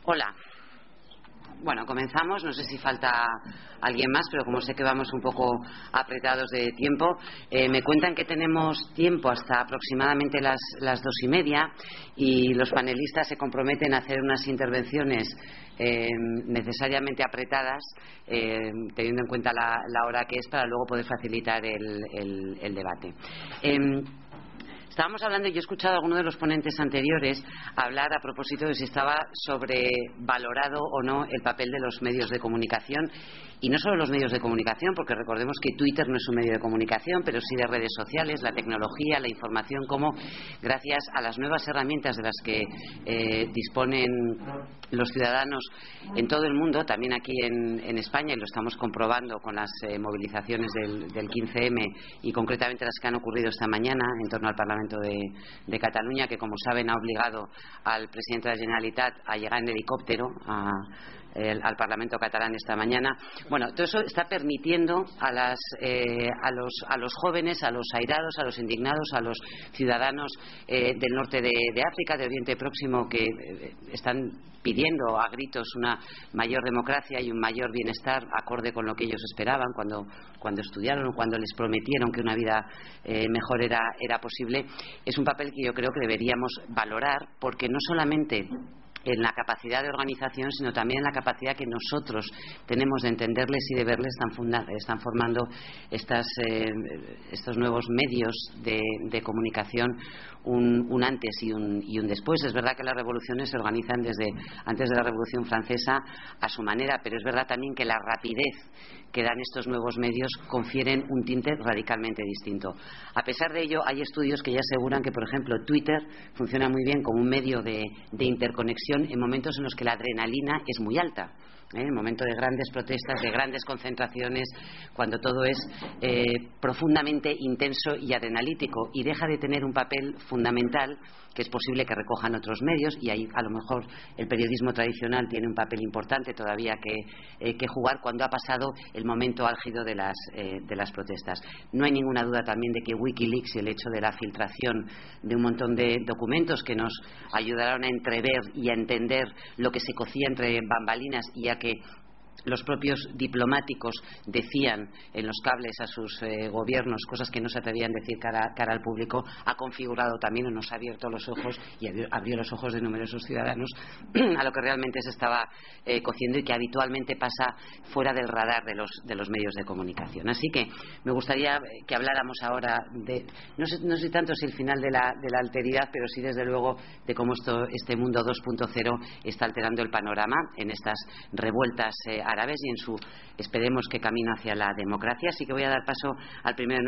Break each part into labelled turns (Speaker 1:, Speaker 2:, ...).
Speaker 1: Hola. Bueno, comenzamos. No sé si falta alguien más, pero como sé que vamos un poco apretados de tiempo, me cuentan que tenemos tiempo hasta aproximadamente las 2:30 y los panelistas se comprometen a hacer unas intervenciones necesariamente apretadas, teniendo en cuenta la hora que es, para luego poder facilitar el debate. Estábamos hablando, y yo he escuchado a alguno de los ponentes anteriores hablar a propósito de si estaba sobrevalorado o no el papel de los medios de comunicación, y no solo los medios de comunicación, porque recordemos que Twitter no es un medio de comunicación, pero sí de redes sociales, la tecnología, la información, como gracias a las nuevas herramientas de las que disponen los ciudadanos en todo el mundo, también aquí en España, y lo estamos comprobando con las movilizaciones del 15M y concretamente las que han ocurrido esta mañana en torno al Parlamento de Cataluña, que, como saben, ha obligado al presidente de la Generalitat a llegar en helicóptero al Parlamento catalán esta mañana. Bueno, todo eso está permitiendo a los jóvenes, a los airados, a los indignados, a los ciudadanos del norte de África, de Oriente Próximo, que están pidiendo a gritos una mayor democracia y un mayor bienestar acorde con lo que ellos esperaban cuando estudiaron o cuando les prometieron que una vida mejor era posible. Es un papel que yo creo que deberíamos valorar, porque no solamente en la capacidad de organización, sino también en la capacidad que nosotros tenemos de entenderles y de verles, están formando estos nuevos medios de comunicación un antes y un después. Es verdad que las revoluciones se organizan desde antes de la Revolución Francesa a su manera, pero es verdad también que la rapidez que dan estos nuevos medios confieren un tinte radicalmente distinto. A pesar de ello, hay estudios que ya aseguran que, por ejemplo, Twitter funciona muy bien como un medio de interconexión en momentos en los que la adrenalina es muy alta. En el momento de grandes protestas, de grandes concentraciones, cuando todo es profundamente intenso y adrenalítico, y deja de tener un papel fundamental que es posible que recojan otros medios, y ahí a lo mejor el periodismo tradicional tiene un papel importante todavía que jugar cuando ha pasado el momento álgido de las protestas. No hay ninguna duda también de que Wikileaks y el hecho de la filtración de un montón de documentos que nos ayudaron a entrever y a entender lo que se cocía entre bambalinas, y a que los propios diplomáticos decían en los cables a sus gobiernos cosas que no se atrevían a decir cara al público, ha configurado también, o nos ha abierto los ojos y abrió los ojos de numerosos ciudadanos a lo que realmente se estaba cociendo y que habitualmente pasa fuera del radar de los medios de comunicación. Así que me gustaría que habláramos ahora de, no sé tanto si el final de la alteridad, pero sí desde luego de cómo este mundo 2.0 está alterando el panorama en estas revueltas árabes y en su, esperemos, que camino hacia la democracia. Así que voy a dar paso al primero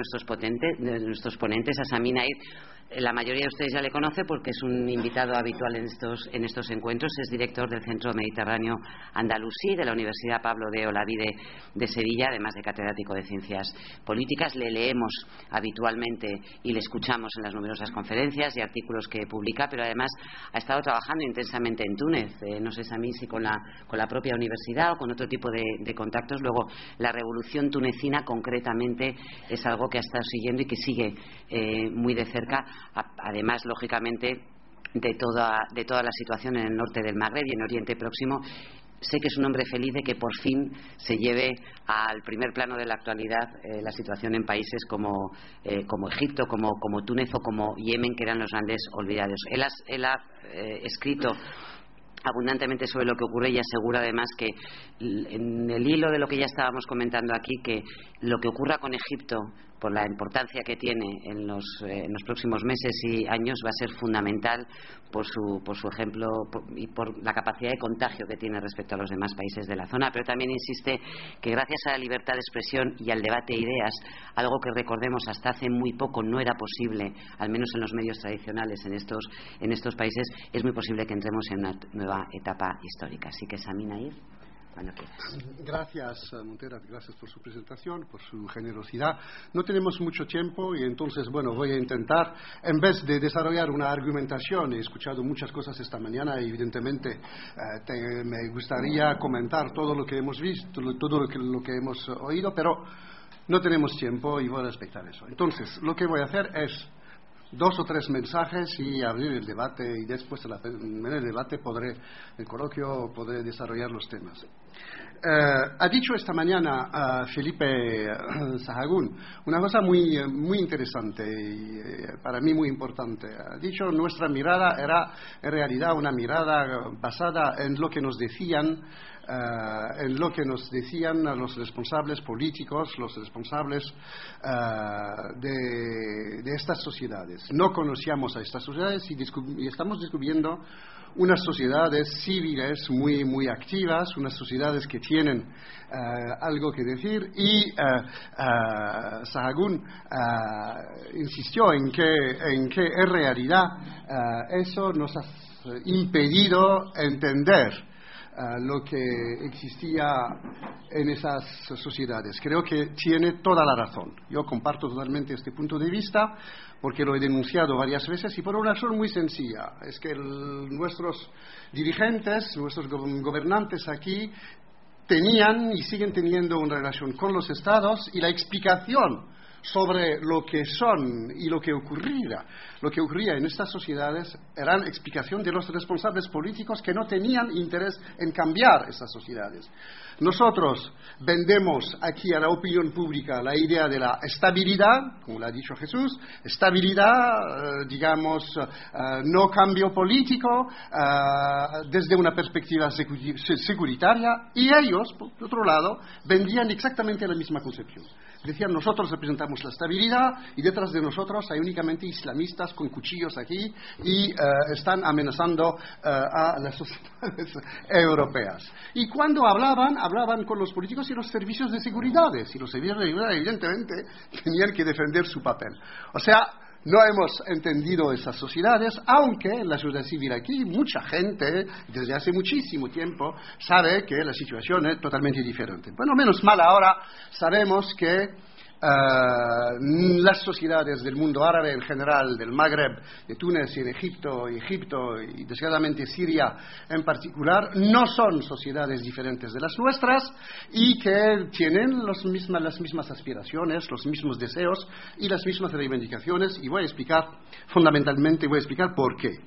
Speaker 1: de nuestros ponentes, a Sami Naïr. La mayoría de ustedes ya le conoce porque es un invitado habitual en estos encuentros. Es director del Centro Mediterráneo Andalusí de la Universidad Pablo de Olavide de Sevilla, además de catedrático de Ciencias Políticas. Le leemos habitualmente y le escuchamos en las numerosas conferencias y artículos que publica, pero además ha estado trabajando intensamente en Túnez. No sé, Sami, si con la propia universidad o con otro tipo de contactos. Luego, la revolución tunecina concretamente es algo que ha estado siguiendo y que sigue muy de cerca, además, lógicamente, de toda la situación en el norte del Magreb y en Oriente Próximo. Sé que es un hombre feliz de que por fin se lleve al primer plano de la actualidad la situación en países como Egipto, como Túnez o como Yemen, que eran los grandes olvidados. Él ha escrito abundantemente sobre lo que ocurre y asegura además que, en el hilo de lo que ya estábamos comentando aquí, que lo que ocurra con Egipto, por la importancia que tiene en los próximos meses y años, va a ser fundamental por su ejemplo y por la capacidad de contagio que tiene respecto a los demás países de la zona. Pero también insiste que gracias a la libertad de expresión y al debate de ideas, algo que, recordemos, hasta hace muy poco no era posible, al menos en los medios tradicionales en estos países, es muy posible que entremos en una nueva etapa histórica. Así que, Sami Naïr, cuando quieras.
Speaker 2: Gracias, Montera, gracias por su presentación, por su generosidad. No tenemos mucho tiempo y entonces, bueno, voy a intentar, en vez de desarrollar una argumentación, he escuchado muchas cosas esta mañana y evidentemente me gustaría comentar todo lo que hemos visto, todo lo que hemos oído, pero no tenemos tiempo y voy a respetar eso. Entonces, lo que voy a hacer es 2 o 3 mensajes y abrir el debate, y después en el debate el coloquio podré desarrollar los temas. Ha dicho esta mañana Felipe Sahagún una cosa muy interesante y para mí muy importante. Ha dicho nuestra mirada era en realidad una mirada basada en lo que nos decían los responsables políticos, los responsables de estas sociedades. No conocíamos a estas sociedades y estamos descubriendo unas sociedades civiles muy activas, unas sociedades que tienen algo que decir, y Sahagún insistió en que en realidad eso nos ha impedido entender lo que existía en esas sociedades. Creo que tiene toda la razón. Yo comparto totalmente este punto de vista porque lo he denunciado varias veces y por una razón muy sencilla. Es que nuestros dirigentes, nuestros gobernantes aquí tenían y siguen teniendo una relación con los estados, y la explicación sobre lo que son y lo que ocurría en estas sociedades eran explicación de los responsables políticos que no tenían interés en cambiar esas sociedades. Nosotros vendemos aquí a la opinión pública la idea de la estabilidad, como lo ha dicho Jesús, estabilidad, no cambio político, desde una perspectiva securitaria, y ellos, por otro lado, vendían exactamente la misma concepción. Decían, nosotros representamos la estabilidad y detrás de nosotros hay únicamente islamistas con cuchillos aquí y están amenazando a las sociedades europeas. Y cuando hablaban con los políticos y los servicios de seguridad, y los servicios de seguridad evidentemente tenían que defender su papel. O sea, no hemos entendido esas sociedades, aunque en la sociedad civil aquí mucha gente, desde hace muchísimo tiempo, sabe que la situación es totalmente diferente. Bueno, menos mal ahora sabemos que las sociedades del mundo árabe en general, del Magreb, de Túnez y de Egipto y desgraciadamente Siria en particular, no son sociedades diferentes de las nuestras y que tienen las mismas aspiraciones, los mismos deseos y las mismas reivindicaciones, y voy a explicar por qué.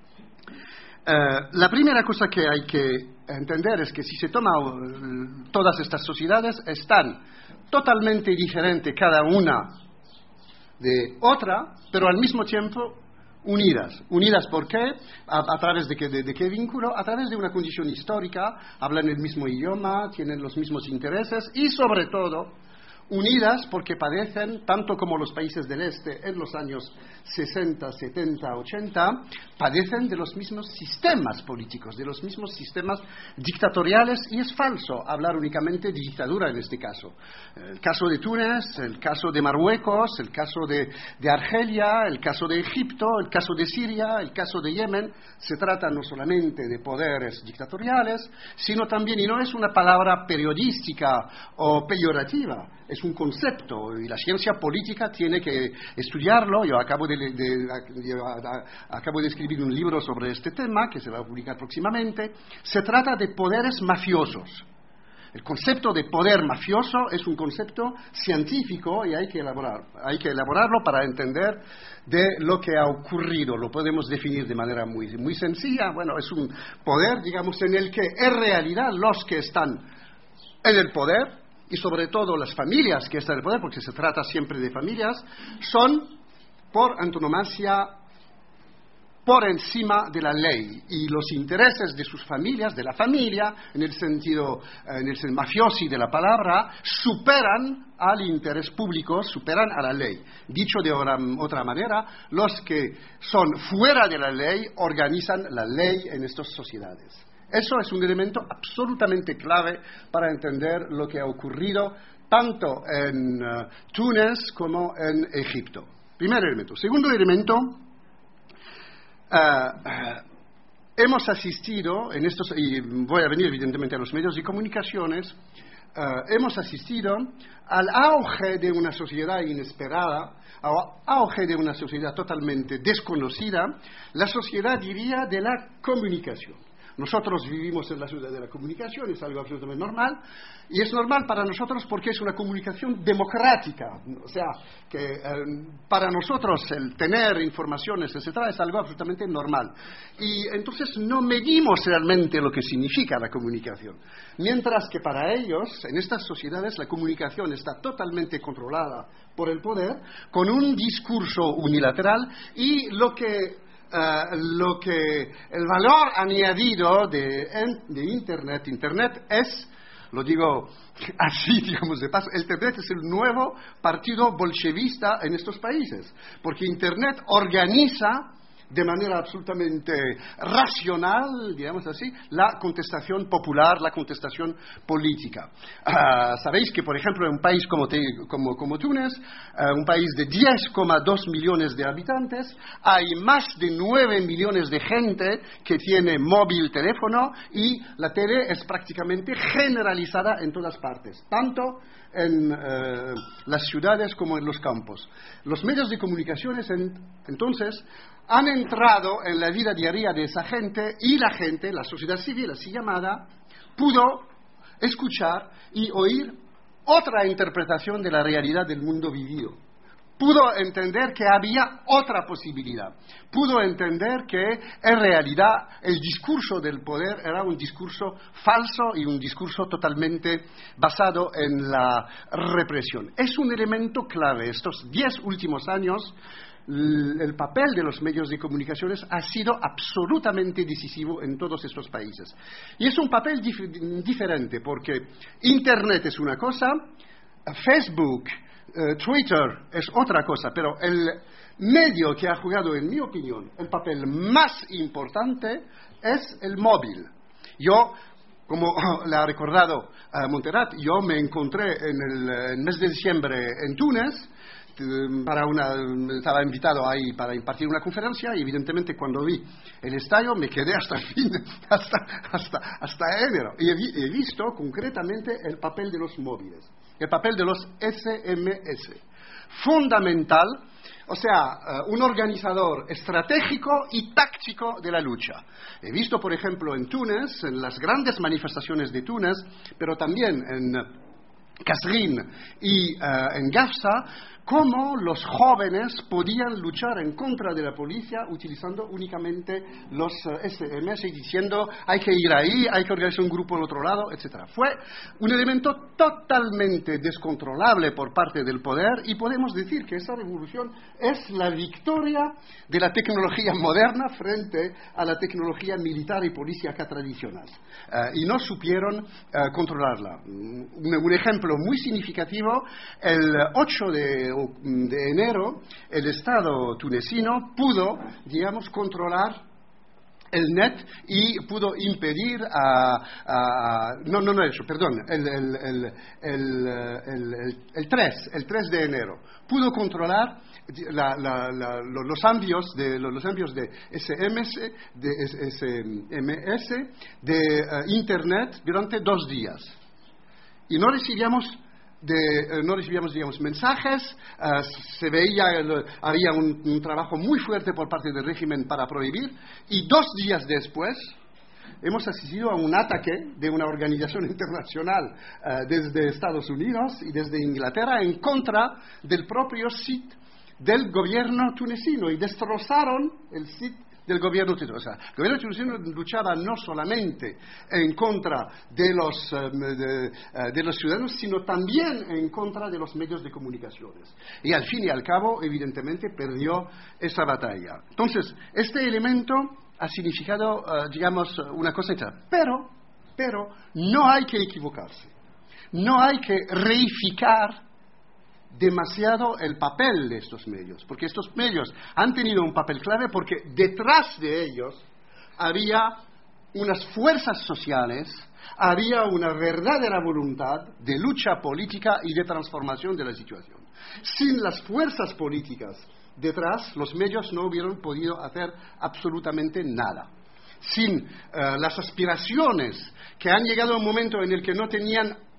Speaker 2: La primera cosa que hay que entender es que si se toma todas estas sociedades están totalmente diferentes cada una de otra, pero al mismo tiempo unidas. ¿Unidas por qué? ¿A través de qué vínculo? A través de una condición histórica, hablan el mismo idioma, tienen los mismos intereses y sobre todo unidas porque padecen, tanto como los países del este en los años 60, 70, 80, padecen de los mismos sistemas políticos, de los mismos sistemas dictatoriales, y es falso hablar únicamente de dictadura en este caso. El caso de Túnez, el caso de Marruecos, el caso de Argelia, el caso de Egipto, el caso de Siria, el caso de Yemen, se trata no solamente de poderes dictatoriales, sino también, y no es una palabra periodística o peyorativa, es un concepto y la ciencia política tiene que estudiarlo. Yo acabo de escribir un libro sobre este tema que se va a publicar próximamente. Se trata de poderes mafiosos. El concepto de poder mafioso es un concepto científico y hay que elaborarlo para entender de lo que ha ocurrido. Lo podemos definir de manera muy sencilla. Bueno, es un poder, digamos, en el que en realidad los que están en el poder, y sobre todo las familias que están en el poder, porque se trata siempre de familias, son por antonomasia por encima de la ley, y los intereses de sus familias, de la familia, en el sentido mafiosi de la palabra, superan al interés público, superan a la ley. Dicho de otra manera, los que son fuera de la ley organizan la ley en estas sociedades. Eso es un elemento absolutamente clave para entender lo que ha ocurrido tanto en Túnez como en Egipto. Primer elemento. Segundo elemento, hemos asistido en estos, y voy a venir evidentemente a los medios de comunicaciones, hemos asistido al auge de una sociedad inesperada, al auge de una sociedad totalmente desconocida, la sociedad, diría, de la comunicación. Nosotros vivimos en la ciudad de la comunicación, es algo absolutamente normal, y es normal para nosotros porque es una comunicación democrática. O sea, que para nosotros el tener informaciones, etcétera, es algo absolutamente normal. Y entonces no medimos realmente lo que significa la comunicación. Mientras que para ellos, en estas sociedades, la comunicación está totalmente controlada por el poder, con un discurso unilateral, y lo que el valor añadido de Internet es, lo digo así, digamos de paso, Internet es el nuevo partido bolchevista en estos países, porque Internet organiza de manera absolutamente racional, digamos así, la contestación popular, la contestación política. Sabéis que, por ejemplo, en un país como Túnez, un país de 10,2 millones de habitantes, hay más de 9 millones de gente que tiene móvil teléfono, y la tele es prácticamente generalizada en todas partes, tanto en las ciudades como en los campos. Los medios de comunicación entonces han entrado en la vida diaria de esa gente, y la gente, la sociedad civil así llamada, pudo escuchar y oír otra interpretación de la realidad del mundo vivido. Pudo entender que había otra posibilidad. Pudo entender que en realidad el discurso del poder era un discurso falso y un discurso totalmente basado en la represión. Es un elemento clave. Estos 10 últimos años, el papel de los medios de comunicación ha sido absolutamente decisivo en todos estos países. Y es un papel diferente, porque Internet es una cosa, Facebook, Twitter es otra cosa, pero el medio que ha jugado, en mi opinión, el papel más importante es el móvil. Yo, como le ha recordado Montserrat, yo me encontré en el mes de diciembre en Túnez, estaba invitado ahí para impartir una conferencia, y evidentemente cuando vi el estadio me quedé hasta el fin, hasta enero, y he visto concretamente el papel de los móviles, el papel de los SMS, fundamental, o sea, un organizador estratégico y táctico de la lucha. He visto, por ejemplo, en Túnez, en las grandes manifestaciones de Túnez, pero también en Kasrin y en Gafsa, cómo los jóvenes podían luchar en contra de la policía utilizando únicamente los SMS y diciendo hay que ir ahí, hay que organizar un grupo al otro lado, etc. Fue un elemento totalmente descontrolable por parte del poder, y podemos decir que esa revolución es la victoria de la tecnología moderna frente a la tecnología militar y policíaca tradicional. Y no supieron controlarla. Un ejemplo muy significativo: el 8 de enero, el Estado tunecino pudo, digamos, controlar el net y pudo impedir el 3 de enero pudo controlar los envíos de SMS de Internet durante 2 días, y no recibíamos, digamos, mensajes. Se veía, había un trabajo muy fuerte por parte del régimen para prohibir, y 2 días después hemos asistido a un ataque de una organización internacional desde Estados Unidos y desde Inglaterra en contra del propio sitio del gobierno tunecino, y destrozaron el sitio del gobierno tunecino. O sea, el gobierno tunecino luchaba no solamente en contra de los ciudadanos, sino también en contra de los medios de comunicaciones. Y al fin y al cabo, evidentemente, perdió esa batalla. Entonces, este elemento ha significado, digamos, una cosecha. Pero no hay que equivocarse. No hay que reificar demasiado el papel de estos medios, porque estos medios han tenido un papel clave, porque detrás de ellos había unas fuerzas sociales, había una verdadera voluntad de lucha política y de transformación de la situación. Sin las fuerzas políticas detrás, los medios no hubieran podido hacer absolutamente nada. Sin las aspiraciones que han llegado a un momento en el que no tenían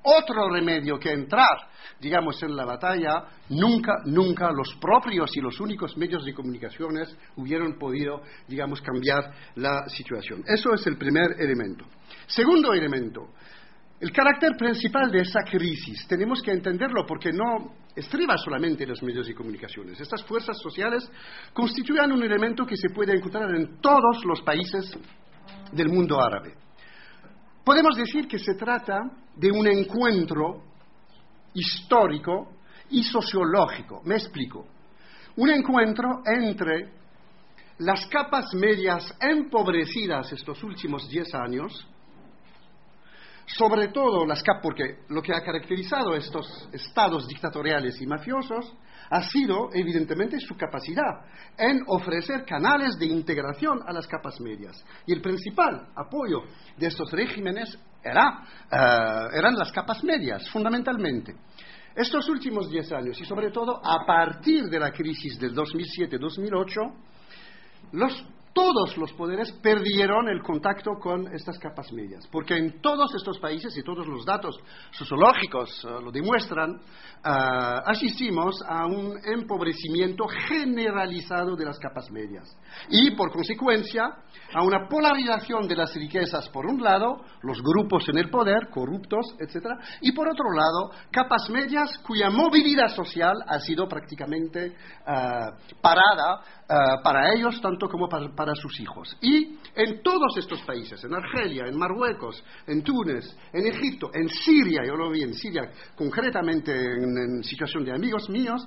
Speaker 2: otro remedio que entrar, digamos, en la batalla, nunca los propios y los únicos medios de comunicaciones hubieran podido, digamos, cambiar la situación. Eso es el primer elemento. Segundo elemento, el carácter principal de esa crisis, tenemos que entenderlo porque no estriba solamente en los medios de comunicaciones. Estas fuerzas sociales constituyen un elemento que se puede encontrar en todos los países del mundo árabe. Podemos decir que se trata de un encuentro histórico y sociológico. Me explico. Un encuentro entre las capas medias empobrecidas estos últimos 10 años, sobre todo porque lo que ha caracterizado estos estados dictatoriales y mafiosos ha sido, evidentemente, su capacidad en ofrecer canales de integración a las capas medias. Y el principal apoyo de estos regímenes eran las capas medias, fundamentalmente. Estos últimos 10 años, y sobre todo a partir de la crisis del 2007-2008, todos los poderes perdieron el contacto con estas capas medias, porque en todos estos países, y todos los datos sociológicos lo demuestran, asistimos a un empobrecimiento generalizado de las capas medias y, por consecuencia, a una polarización de las riquezas, por un lado, los grupos en el poder, corruptos, etc., y por otro lado, capas medias cuya movilidad social ha sido prácticamente parada para ellos, tanto como para sus hijos. Y en todos estos países, en Argelia, en Marruecos, en Túnez, en Egipto, en Siria, yo lo vi en Siria, concretamente en situación de amigos míos,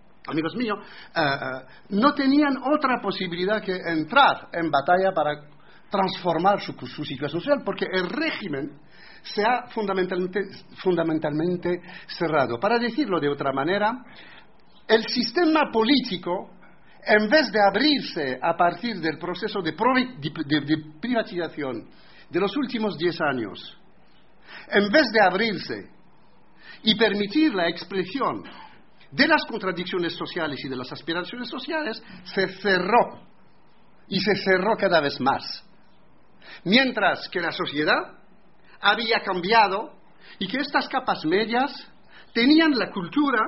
Speaker 2: no tenían otra posibilidad que entrar en batalla para transformar su situación social, porque el régimen se ha fundamentalmente cerrado. Para decirlo de otra manera, el sistema político, en vez de abrirse a partir del proceso de privatización de los últimos 10 años, en vez de abrirse y permitir la expresión de las contradicciones sociales y de las aspiraciones sociales, se cerró, y se cerró cada vez más. Mientras que la sociedad había cambiado y que estas capas medias tenían la cultura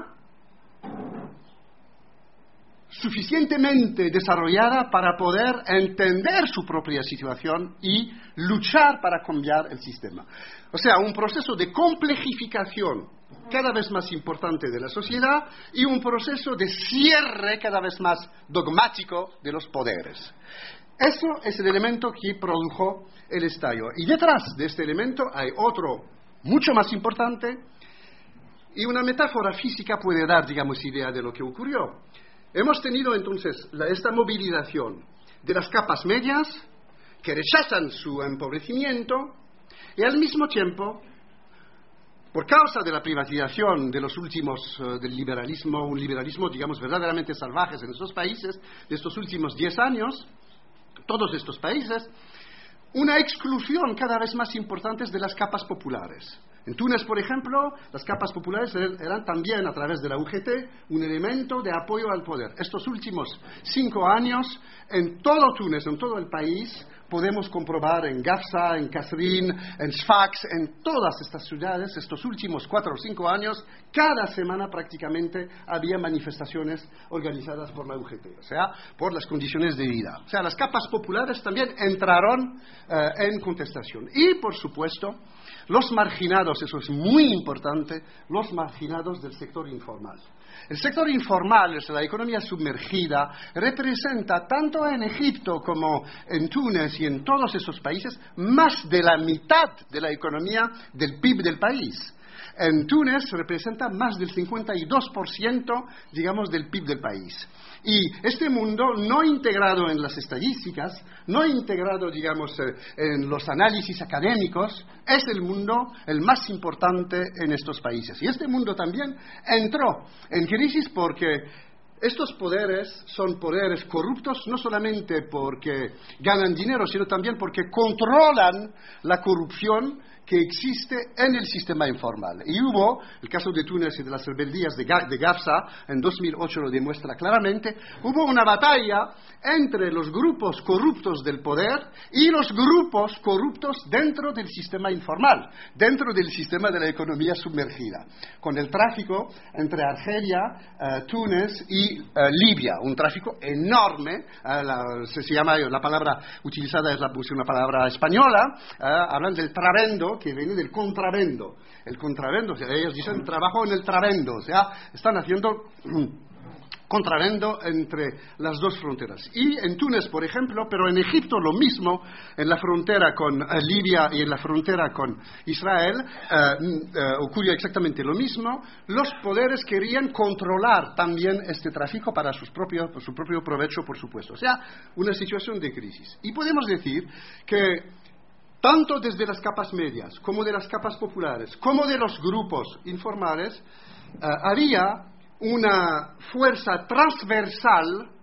Speaker 2: suficientemente desarrollada para poder entender su propia situación y luchar para cambiar el sistema. O sea, un proceso de complejificación cada vez más importante de la sociedad y un proceso de cierre cada vez más dogmático de los poderes. Eso es el elemento que produjo el estallido. Y detrás de este elemento hay otro mucho más importante, y una metáfora física puede dar, digamos, idea de lo que ocurrió. Hemos tenido entonces esta movilización de las capas medias que rechazan su empobrecimiento y al mismo tiempo, por causa de la privatización de los últimos, del liberalismo, un liberalismo, digamos, verdaderamente salvaje en estos países, de estos últimos 10 años, todos estos países, una exclusión cada vez más importante de las capas populares. En Túnez, por ejemplo, las capas populares eran también, a través de la UGT, un elemento de apoyo al poder. Estos últimos 5 años, en todo Túnez, en todo el país, podemos comprobar en Gafsa, en Kasrin, en Sfax, en todas estas ciudades, estos últimos 4 o 5 años, cada semana prácticamente había manifestaciones organizadas por la UGT, o sea, por las condiciones de vida. O sea, las capas populares también entraron en contestación. Y, por supuesto, los marginados, eso es muy importante, los marginados del sector informal. El sector informal, es la economía sumergida, representa tanto en Egipto como en Túnez y en todos esos países más de la mitad de la economía del PIB del país. En Túnez representa más del 52%, digamos, del PIB del país. Y este mundo, no integrado en las estadísticas, no integrado, digamos, en los análisis académicos, es el mundo el más importante en estos países. Y este mundo también entró en crisis porque estos poderes son poderes corruptos, no solamente porque ganan dinero, sino también porque controlan la corrupción que existe en el sistema informal. Y hubo, el caso de Túnez y de las rebeldías de Gafsa, en 2008 lo demuestra claramente, hubo una batalla entre los grupos corruptos del poder y los grupos corruptos dentro del sistema informal, dentro del sistema de la economía sumergida, con el tráfico entre Argelia, Túnez y Libia, un tráfico enorme, se llama, la palabra utilizada es una palabra española, hablan del trabendo, que viene del contrabando. El contrabando, o sea, ellos dicen trabajo en el trabendo, o sea, están haciendo contrabando entre las dos fronteras. Y en Túnez, por ejemplo, pero en Egipto lo mismo, en la frontera con Libia y en la frontera con Israel, ocurrió exactamente lo mismo. Los poderes querían controlar también este tráfico para su propio provecho, por supuesto. O sea, una situación de crisis. Y podemos decir que tanto desde las capas medias, como de las capas populares, como de los grupos informales, había una fuerza transversal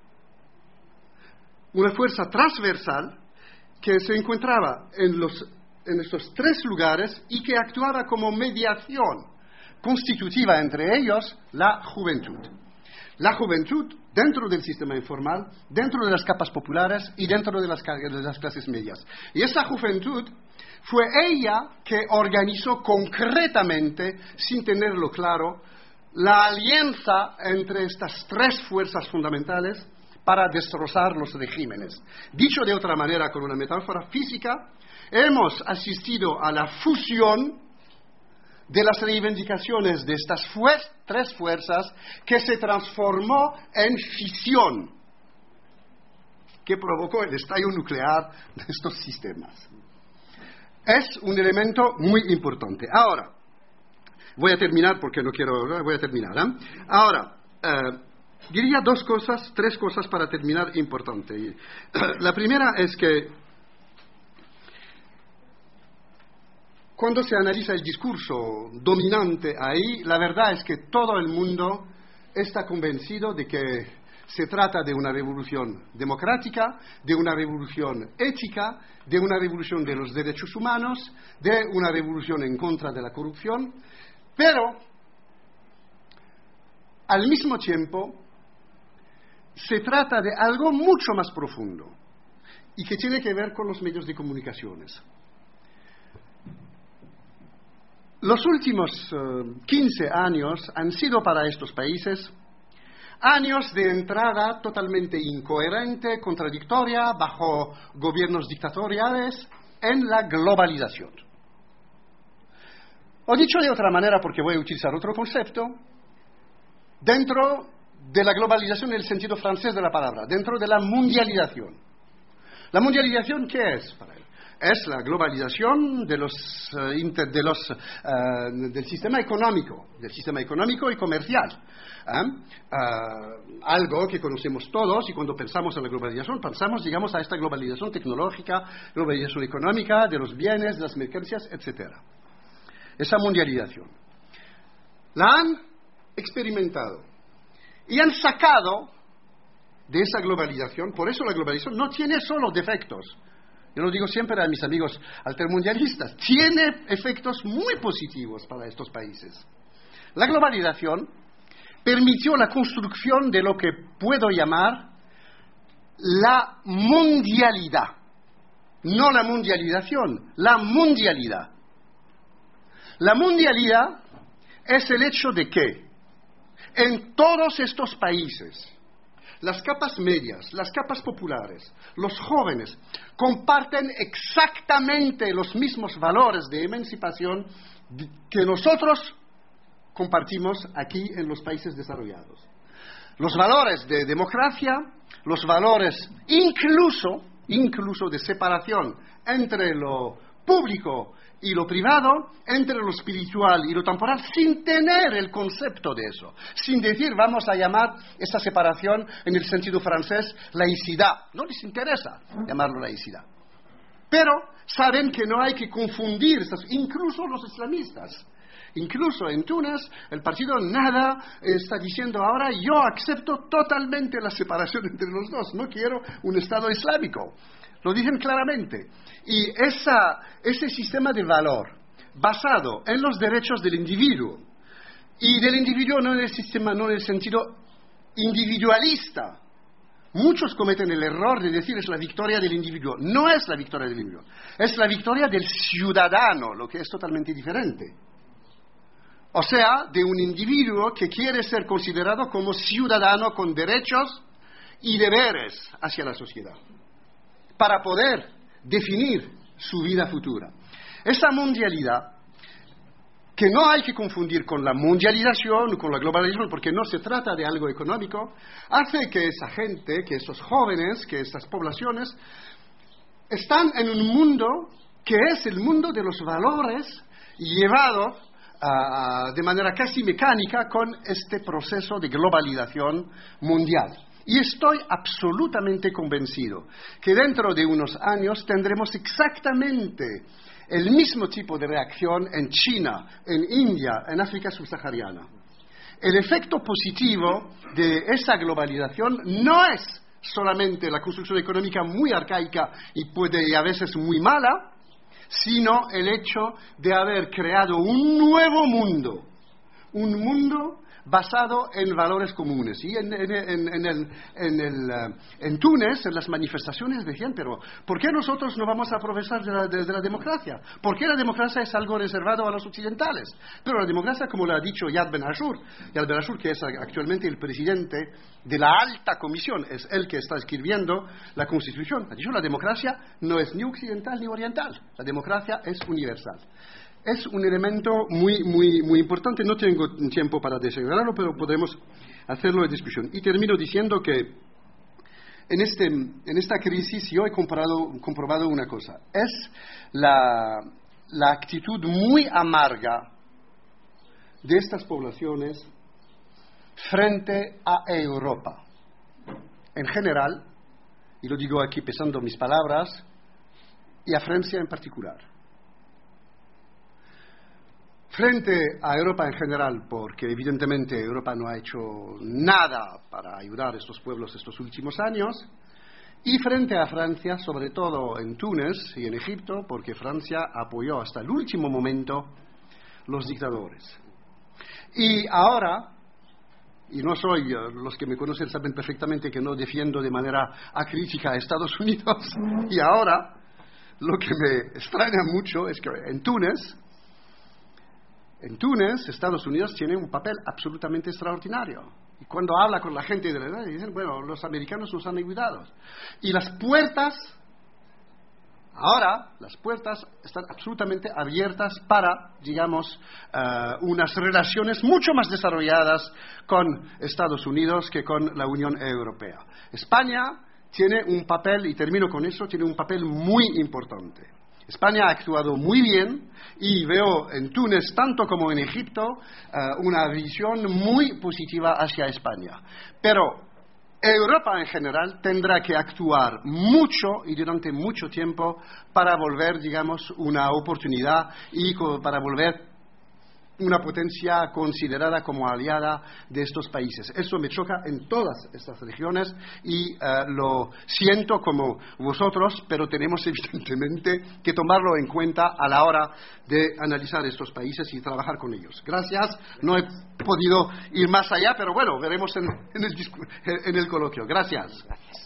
Speaker 2: que se encontraba en estos tres lugares y que actuaba como mediación constitutiva entre ellos la juventud. La juventud dentro del sistema informal, dentro de las capas populares y dentro de las clases medias. Y esa juventud fue ella que organizó concretamente, sin tenerlo claro, la alianza entre estas tres fuerzas fundamentales para destrozar los regímenes. Dicho de otra manera, con una metáfora física, hemos asistido a la fusión de las reivindicaciones de estas tres fuerzas que se transformó en fisión, que provocó el estallido nuclear de estos sistemas. Es un elemento muy importante. Ahora, voy a terminar porque no quiero... Voy a terminar, ¿eh? Ahora, diría tres cosas para terminar importante. La primera es que cuando se analiza el discurso dominante ahí, la verdad es que todo el mundo está convencido de que se trata de una revolución democrática, de una revolución ética, de una revolución de los derechos humanos, de una revolución en contra de la corrupción, pero al mismo tiempo se trata de algo mucho más profundo y que tiene que ver con los medios de comunicaciones. Los últimos 15 años han sido para estos países años de entrada totalmente incoherente, contradictoria, bajo gobiernos dictatoriales, en la globalización. O dicho de otra manera, porque voy a utilizar otro concepto, dentro de la globalización en el sentido francés de la palabra, dentro de la mundialización. ¿La mundialización qué es para él? Es la globalización del sistema económico y comercial. Algo que conocemos todos, y cuando pensamos en la globalización, pensamos, digamos, a esta globalización tecnológica, globalización económica, de los bienes, de las mercancías, etc. Esa mundialización. La han experimentado y han sacado de esa globalización. Por eso la globalización no tiene solo defectos. Yo lo digo siempre a mis amigos altermundialistas, tiene efectos muy positivos para estos países. La globalización permitió la construcción de lo que puedo llamar la mundialidad. No la mundialización, la mundialidad. La mundialidad es el hecho de que en todos estos países, las capas medias, las capas populares, los jóvenes, comparten exactamente los mismos valores de emancipación que nosotros compartimos aquí en los países desarrollados. Los valores de democracia, los valores incluso de separación entre lo público y lo privado, entre lo espiritual y lo temporal, sin tener el concepto de eso, sin decir vamos a llamar esta separación en el sentido francés laicidad. No les interesa llamarlo laicidad. Pero saben que no hay que confundir, incluso los islamistas. Incluso en Túnez, el partido Nada está diciendo ahora yo acepto totalmente la separación entre los dos, no quiero un Estado islámico. Lo dicen claramente. Y ese sistema de valor basado en los derechos del individuo, y del individuo no en el sistema, no en el sentido individualista. Muchos cometen el error de decir es la victoria del individuo. No es la victoria del individuo, es la victoria del ciudadano, lo que es totalmente diferente. O sea, de un individuo que quiere ser considerado como ciudadano con derechos y deberes hacia la sociedad, para poder definir su vida futura. Esa mundialidad, que no hay que confundir con la mundialización, con la globalización, porque no se trata de algo económico, hace que esa gente, que esos jóvenes, que estas poblaciones, están en un mundo que es el mundo de los valores llevado de manera casi mecánica con este proceso de globalización mundial. Y estoy absolutamente convencido que dentro de unos años tendremos exactamente el mismo tipo de reacción en China, en India, en África subsahariana. El efecto positivo de esa globalización no es solamente la construcción económica muy arcaica y a veces muy mala, sino el hecho de haber creado un nuevo mundo, un mundo basado en valores comunes. Y en Túnez, en las manifestaciones decían, pero ¿por qué nosotros no vamos a aprovechar de la democracia? ¿Por qué la democracia es algo reservado a los occidentales? Pero la democracia, como lo ha dicho Yad Ben Ashur, que es actualmente el presidente de la alta comisión, es el que está escribiendo la Constitución, ha dicho la democracia no es ni occidental ni oriental, la democracia es universal. Es un elemento muy, muy, muy importante. No tengo tiempo para desarrollarlo, pero podemos hacerlo en discusión. Y termino diciendo que en esta crisis yo he comprobado una cosa. Es la actitud muy amarga de estas poblaciones frente a Europa. En general, y lo digo aquí pesando mis palabras, y a Francia en particular. Frente a Europa en general, porque evidentemente Europa no ha hecho nada para ayudar a estos pueblos estos últimos años, y frente a Francia, sobre todo en Túnez y en Egipto, porque Francia apoyó hasta el último momento los dictadores. Y ahora, y no soy, los que me conocen saben perfectamente que no defiendo de manera acrítica a Estados Unidos, y ahora lo que me extraña mucho es que en Túnez, Estados Unidos tiene un papel absolutamente extraordinario. Y cuando habla con la gente de la edad, dicen, bueno, los americanos nos han ayudado. Y las puertas están absolutamente abiertas para, digamos, unas relaciones mucho más desarrolladas con Estados Unidos que con la Unión Europea. España tiene un papel, y termino con eso, tiene un papel muy importante. España ha actuado muy bien y veo en Túnez, tanto como en Egipto, una visión muy positiva hacia España. Pero Europa en general tendrá que actuar mucho y durante mucho tiempo para volver, digamos, una oportunidad y para volver una potencia considerada como aliada de estos países. Eso me choca en todas estas regiones y lo siento como vosotros, pero tenemos evidentemente que tomarlo en cuenta a la hora de analizar estos países y trabajar con ellos. Gracias. No he podido ir más allá, pero bueno, veremos en el coloquio. Gracias.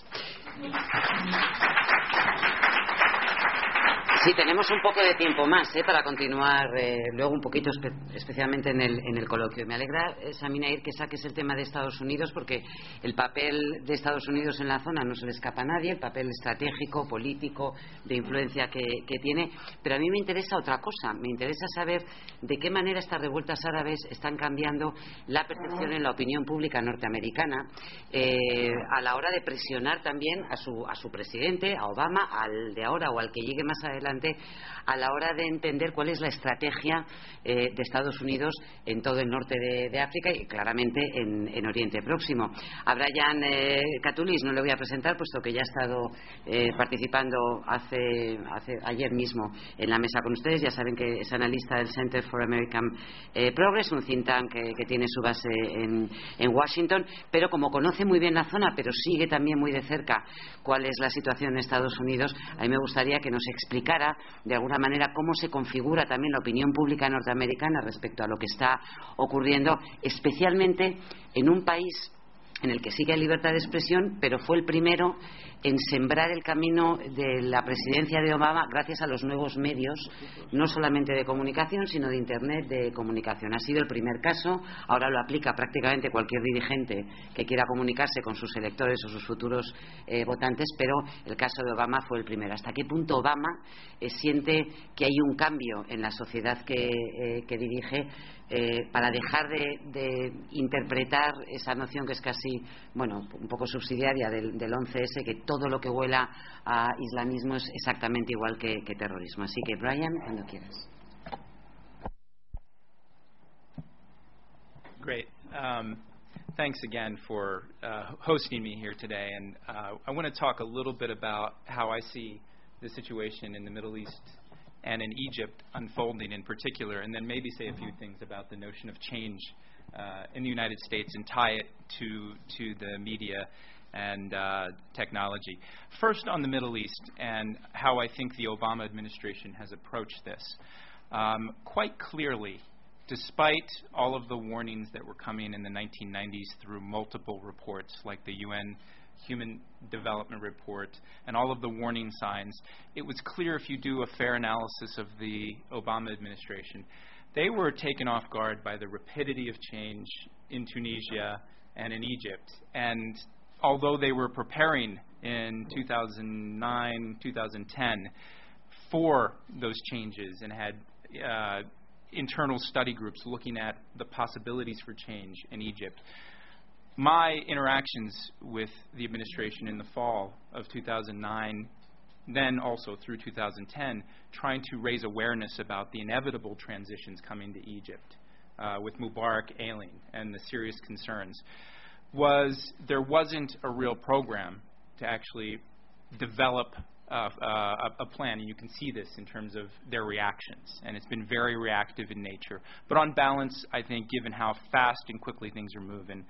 Speaker 1: Sí, tenemos un poco de tiempo más para continuar luego un poquito especialmente en el coloquio. Me alegra, Saminair, que saques el tema de Estados Unidos, porque el papel de Estados Unidos en la zona no se le escapa a nadie, el papel estratégico, político, de influencia que tiene. Pero a mí me interesa otra cosa, me interesa saber de qué manera estas revueltas árabes están cambiando la percepción en la opinión pública norteamericana a la hora de presionar también a su presidente, a Obama, al de ahora o al que llegue más adelante, a la hora de entender cuál es la estrategia de Estados Unidos en todo el norte de África y claramente en Oriente Próximo. A Brian Katulis no le voy a presentar, puesto que ya ha estado participando ayer mismo en la mesa con ustedes. Ya saben que es analista del Center for American Progress, un think tank que tiene su base en Washington, pero como conoce muy bien la zona, pero sigue también muy de cerca cuál es la situación en Estados Unidos, a mí me gustaría que nos explicara clara, de alguna manera, cómo se configura también la opinión pública norteamericana respecto a lo que está ocurriendo, especialmente en un país en el que sí que hay libertad de expresión, pero fue el primero en sembrar el camino de la presidencia de Obama gracias a los nuevos medios, no solamente de comunicación, sino de Internet de comunicación. Ha sido el primer caso, ahora lo aplica prácticamente cualquier dirigente que quiera comunicarse con sus electores o sus futuros votantes, pero el caso de Obama fue el primero. ¿Hasta qué punto Obama siente que hay un cambio en la sociedad que dirige para dejar de interpretar esa noción que es casi, bueno, un poco subsidiaria del 11S, que todo lo que huela a islamismo es exactamente igual que terrorismo? Así que, Brian, cuando quieras.
Speaker 3: Great. Thanks again for hosting me here today. And I want to talk a little bit about how I see the situation in the Middle East and in Egypt unfolding in particular, and then maybe say a few things about the notion of change in the United States and tie it to the media and technology. First, on the Middle East and how I think the Obama administration has approached this. Quite clearly, despite all of the warnings that were coming in the 1990s through multiple reports like the UN Human Development Report and all of the warning signs, it was clear, if you do a fair analysis of the Obama administration, they were taken off guard by the rapidity of change in Tunisia and in Egypt. And although they were preparing in 2009, 2010 for those changes and had internal study groups looking at the possibilities for change in Egypt, my interactions with the administration in the fall of 2009, then also through 2010, trying to raise awareness about the inevitable transitions coming to Egypt with Mubarak ailing and the serious concerns, was there wasn't a real program to actually develop a plan, and you can see this in terms of their reactions, and it's been very reactive in nature. But on balance, I think given how fast and quickly things are moving,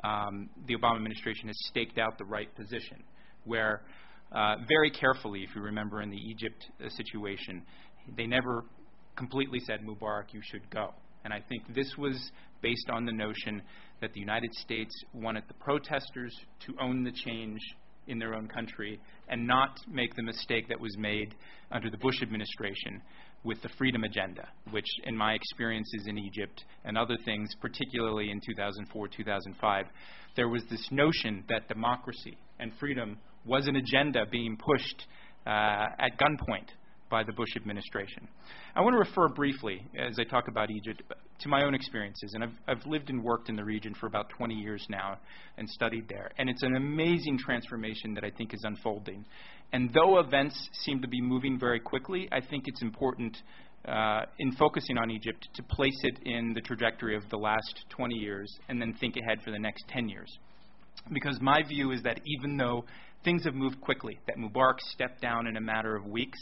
Speaker 3: the Obama administration has staked out the right position, where very carefully, if you remember in the Egypt situation, they never completely said, Mubarak, you should go. And I think this was based on the notion that the United States wanted the protesters to own the change in their own country and not make the mistake that was made under the Bush administration with the freedom agenda, which in my experiences in Egypt and other things, particularly in 2004, 2005, there was this notion that democracy and freedom was an agenda being pushed at gunpoint by the Bush administration. I want to refer briefly, as I talk about Egypt, to my own experiences. And I've lived and worked in the region for about 20 years now and studied there. And it's an amazing transformation that I think is unfolding. And though events seem to be moving very quickly, I think it's important in focusing on Egypt to place it in the trajectory of the last 20 years and then think ahead for the next 10 years. Because my view is that even though things have moved quickly, that Mubarak stepped down in a matter of weeks,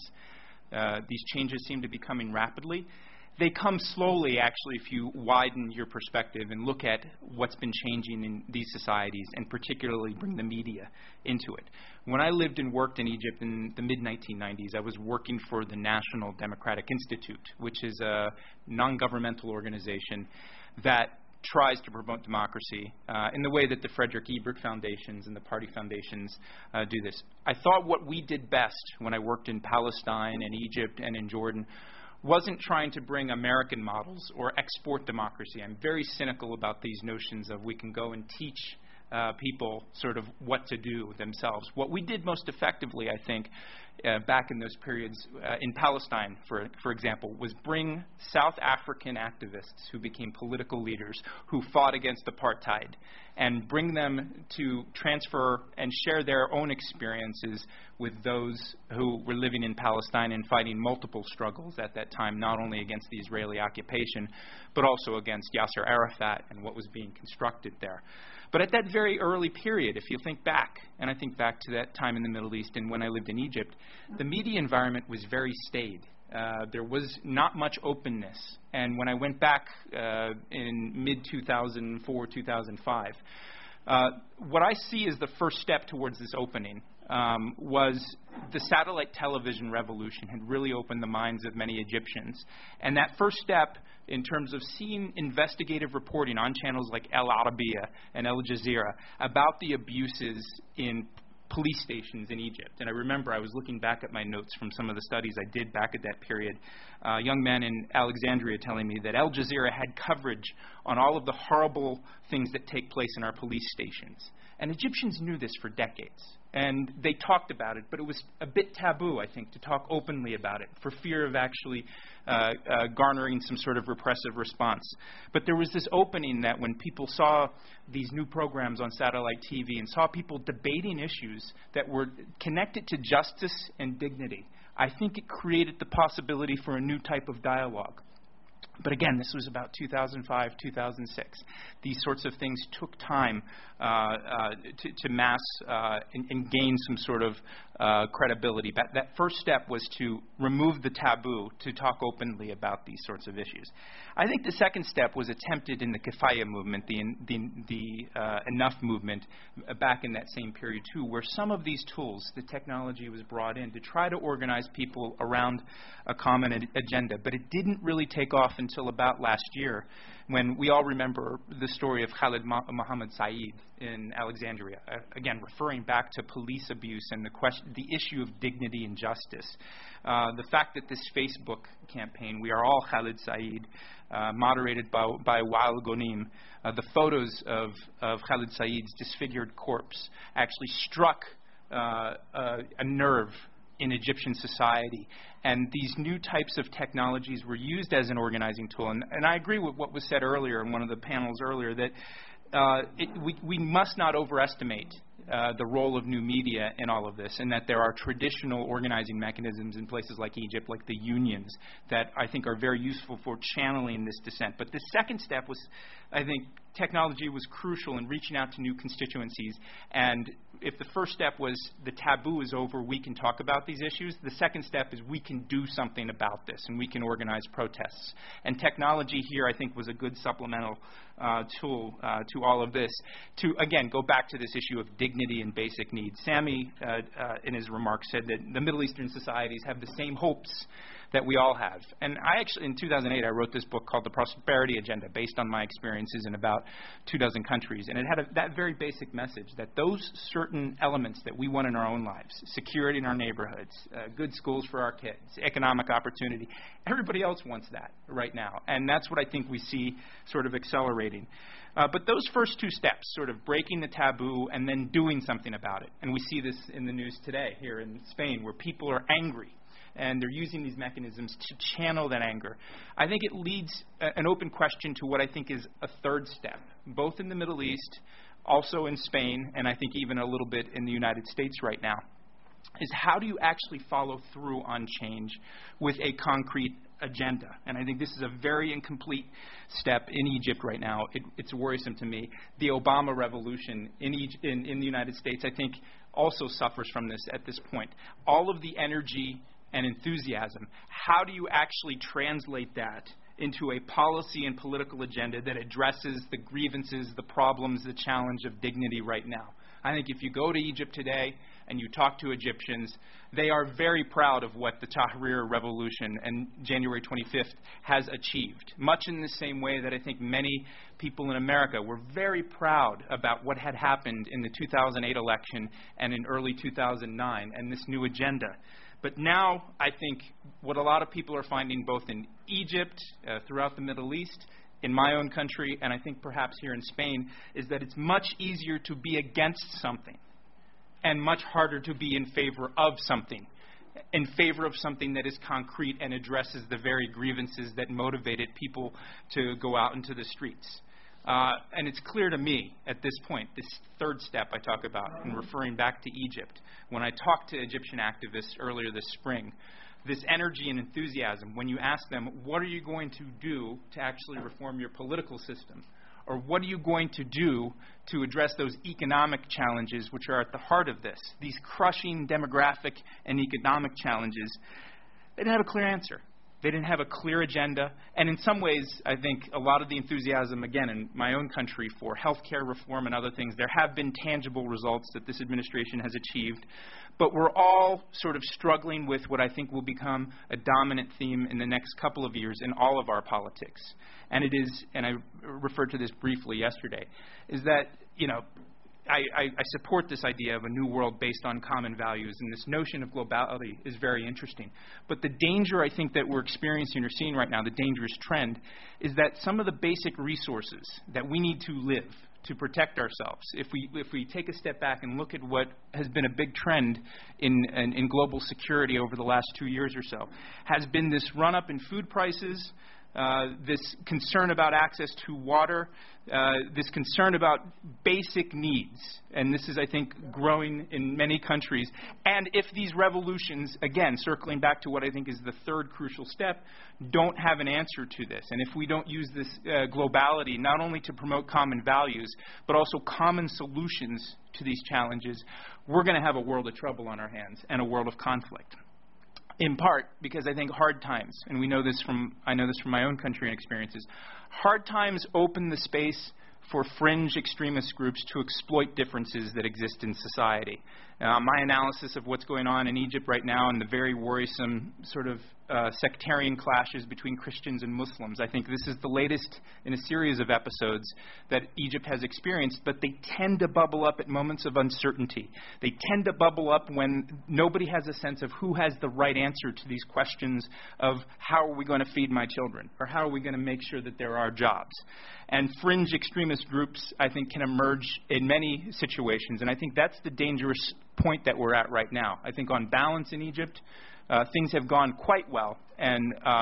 Speaker 3: these changes seem to be coming rapidly. They come slowly, actually, if you widen your perspective and look at what's been changing in these societies, and particularly bring the media into it. When I lived and worked in Egypt in the mid-1990s, I was working for the National Democratic Institute, which is a non-governmental organization that tries to promote democracy in the way that the Frederick Ebert Foundations and the Party Foundations do this. I thought what we did best when I worked in Palestine and Egypt and in Jordan wasn't trying to bring American models or export democracy. I'm very cynical about these notions of we can go and teach people sort of what to do themselves. What we did most effectively, I think, back in those periods in Palestine, for example, was bring South African activists who became political leaders, who fought against apartheid, and bring them to transfer and share their own experiences with those who were living in Palestine and fighting multiple struggles at that time, not only against the Israeli occupation, but also against Yasser Arafat and what was being constructed there. But at that very early period, if you think back, and I think back to that time in the Middle East and when I lived in Egypt, the media environment was very staid. There was not much openness. And when I went back in mid-2004, 2005, What I see as the first step towards this opening was the satellite television revolution had really opened the minds of many Egyptians. And that first step, in terms of seeing investigative reporting on channels like El Arabiya and Al Jazeera about the abuses in police stations in Egypt. And I remember I was looking back at my notes from some of the studies I did back at that period. Young men in Alexandria telling me that Al Jazeera had coverage on all of the horrible things that take place in our police stations. And Egyptians knew this for decades. And they talked about it, but it was a bit taboo, I think, to talk openly about it for fear of actually garnering some sort of repressive response. But there was this opening that when people saw these new programs on satellite TV and saw people debating issues that were connected to justice and dignity, I think it created the possibility for a new type of dialogue. But again, this was about 2005, 2006. These sorts of things took time to mass and gain some sort of credibility. That first step was to remove the taboo, to talk openly about these sorts of issues. I think the second step was attempted in the Kifaya movement, the Enough movement, back in that same period too, where some of these tools, the technology was brought in to try to organize people around a common agenda. But it didn't really take off until about last year, when we all remember the story of Khalid Mohammed Saeed in Alexandria, again, referring back to police abuse and the issue of dignity and justice. The fact that this Facebook campaign, We Are All Khalid Saeed, moderated by Wael Ghonim, the photos of Khalid Saeed's disfigured corpse actually struck a nerve in Egyptian society. And these new types of technologies were used as an organizing tool. And I agree with what was said earlier in one of the panels earlier, that we must not overestimate the role of new media in all of this, and that there are traditional organizing mechanisms in places like Egypt, like the unions, that I think are very useful for channeling this dissent. But the second step was, I think, technology was crucial in reaching out to new constituencies. And if the first step was the taboo is over, we can talk about these issues, the second step is we can do something about this, and we can organize protests. And technology here, I think, was a good supplemental tool to all of this to, again, go back to this issue of dignity and basic needs. Sami, in his remarks, said that the Middle Eastern societies have the same hopes that we all have. And I actually, in 2008, I wrote this book called The Prosperity Agenda, based on my experiences in about 24 countries. And it had that very basic message that those certain elements that we want in our own lives, security in our neighborhoods, good schools for our kids, economic opportunity, everybody else wants that right now. And that's what I think we see sort of accelerating. But those first two steps, sort of breaking the taboo and then doing something about it. And we see this in the news today here in Spain, where people are angry. And they're using these mechanisms to channel that anger. I think it leads an open question to what I think is a third step, both in the Middle East, also in Spain, and I think even a little bit in the United States right now, is how do you actually follow through on change with a concrete agenda? And I think this is a very incomplete step in Egypt right now. It's worrisome to me. The Obama revolution in the United States, I think, also suffers from this at this point. All of the energy and enthusiasm, how do you actually translate that into a policy and political agenda that addresses the grievances, the problems, the challenge of dignity right now? I think if you go to Egypt today and you talk to Egyptians, they are very proud of what the Tahrir Revolution and January 25th has achieved, much in the same way that I think many people in America were very proud about what had happened in the 2008 election and in early 2009 and this new agenda. But now, I think what a lot of people are finding both in Egypt, throughout the Middle East, in my own country, and I think perhaps here in Spain, is that it's much easier to be against something and much harder to be in favor of something that is concrete and addresses the very grievances that motivated people to go out into the streets. And it's clear to me at this point, this third step I talk about, in referring back to Egypt, when I talked to Egyptian activists earlier this spring, this energy and enthusiasm, when you ask them, what are you going to do to actually reform your political system? Or what are you going to do to address those economic challenges which are at the heart of this, these crushing demographic and economic challenges? They didn't have a clear answer. They didn't have a clear agenda. And in some ways, I think a lot of the enthusiasm, again, in my own country for healthcare reform and other things, there have been tangible results that this administration has achieved. But we're all sort of struggling with what I think will become a dominant theme in the next couple of years in all of our politics. And it is, and I referred to this briefly yesterday, is that, I support this idea of a new world based on common values, and this notion of globality is very interesting. But the danger I think that we're experiencing or seeing right now, the dangerous trend, is that some of the basic resources that we need to live to protect ourselves, if we take a step back and look at what has been a big trend in global security over the last 2 years or so, has been this run-up in food prices, this concern about access to water, this concern about basic needs. And this is, I think, growing in many countries. And if these revolutions, again, circling back to what I think is the third crucial step, don't have an answer to this, and if we don't use this globality not only to promote common values, but also common solutions to these challenges, we're going to have a world of trouble on our hands and a world of conflict. In part because I think hard times, and I know this from my own country and experiences, hard times open the space for fringe extremist groups to exploit differences that exist in society. My analysis of what's going on in Egypt right now and the very worrisome sort of sectarian clashes between Christians and Muslims, I think this is the latest in a series of episodes that Egypt has experienced, but they tend to bubble up at moments of uncertainty. They tend to bubble up when nobody has a sense of who has the right answer to these questions of how are we going to feed my children, or how are we going to make sure that there are jobs. And fringe extremist groups, I think, can emerge in many situations, and I think that's the dangerous point that we're at right now. I think on balance in Egypt, things have gone quite well and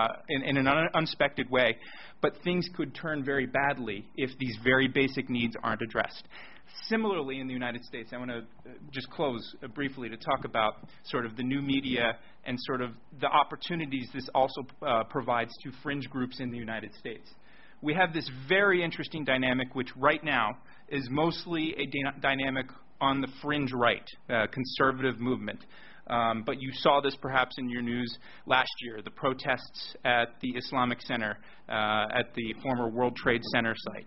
Speaker 3: in an unexpected way, but things could turn very badly if these very basic needs aren't addressed. Similarly, in the United States, I want to just close briefly to talk about sort of the new media and sort of the opportunities this also provides to fringe groups in the United States. We have this very interesting dynamic, which right now is mostly a dynamic on the fringe right, conservative movement. But you saw this perhaps in your news last year, the protests at the Islamic Center at the former World Trade Center site.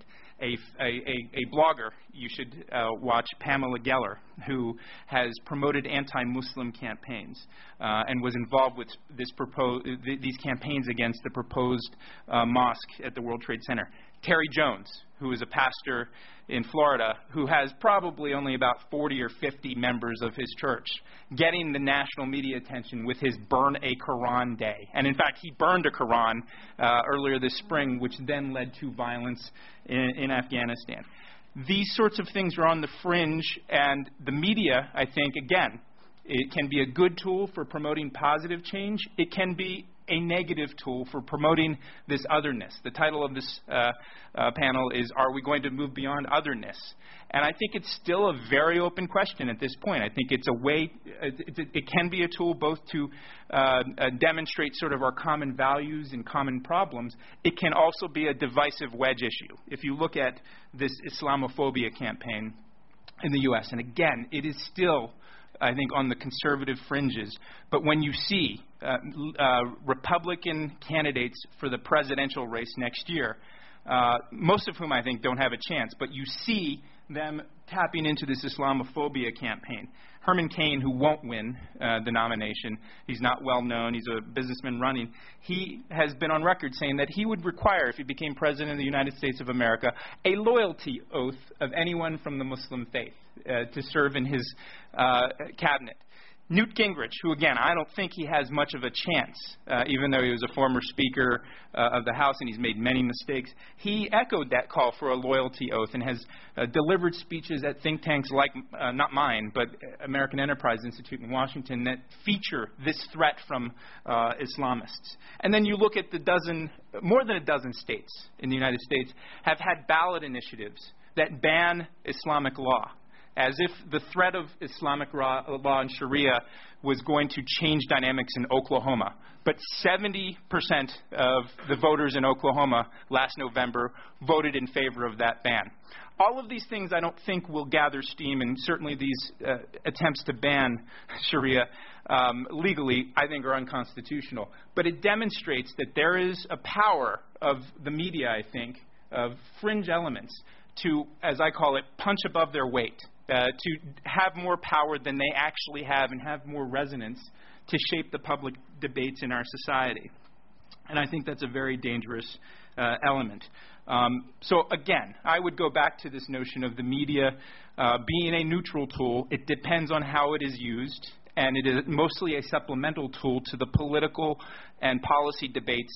Speaker 3: A blogger, you should watch, Pamela Geller, who has promoted anti-Muslim campaigns and was involved with these campaigns against the proposed mosque at the World Trade Center. Terry Jones, who is a pastor in Florida, who has probably only about 40 or 50 members of his church, getting the national media attention with his Burn a Quran Day. And in fact, he burned a Quran earlier this spring, which then led to violence in Afghanistan. These sorts of things are on the fringe, and the media, I think, again, it can be a good tool for promoting positive change. It can be a negative tool for promoting this otherness. The title of this panel is, Are We Going to Move Beyond Otherness? And I think it's still a very open question at this point. I think it's a way, it can be a tool both to demonstrate sort of our common values and common problems. It can also be a divisive wedge issue. If you look at this Islamophobia campaign in the U.S., and again, it is still, I think, on the conservative fringes. But when you see Republican candidates for the presidential race next year, most of whom I think don't have a chance, but you see them tapping into this Islamophobia campaign. Herman Cain, who won't win the nomination, he's not well known, he's a businessman running, he has been on record saying that he would require, if he became president of the United States of America, a loyalty oath of anyone from the Muslim faith to serve in his cabinet. Newt Gingrich, who, again, I don't think he has much of a chance, even though he was a former Speaker of the House and he's made many mistakes, he echoed that call for a loyalty oath and has delivered speeches at think tanks like, not mine, but American Enterprise Institute in Washington that feature this threat from Islamists. And then you look at more than a dozen states in the United States have had ballot initiatives that ban Islamic law. as if the threat of Islamic law and Sharia was going to change dynamics in Oklahoma. But 70% of the voters in Oklahoma last November voted in favor of that ban. All of these things I don't think will gather steam, and certainly these attempts to ban Sharia legally I think are unconstitutional. But it demonstrates that there is a power of the media, I think, of fringe elements to, as I call it, punch above their weight, to have more power than they actually have and have more resonance to shape the public debates in our society. And I think that's a very dangerous element. So again, I would go back to this notion of the media being a neutral tool. It depends on how it is used, and it is mostly a supplemental tool to the political and policy debates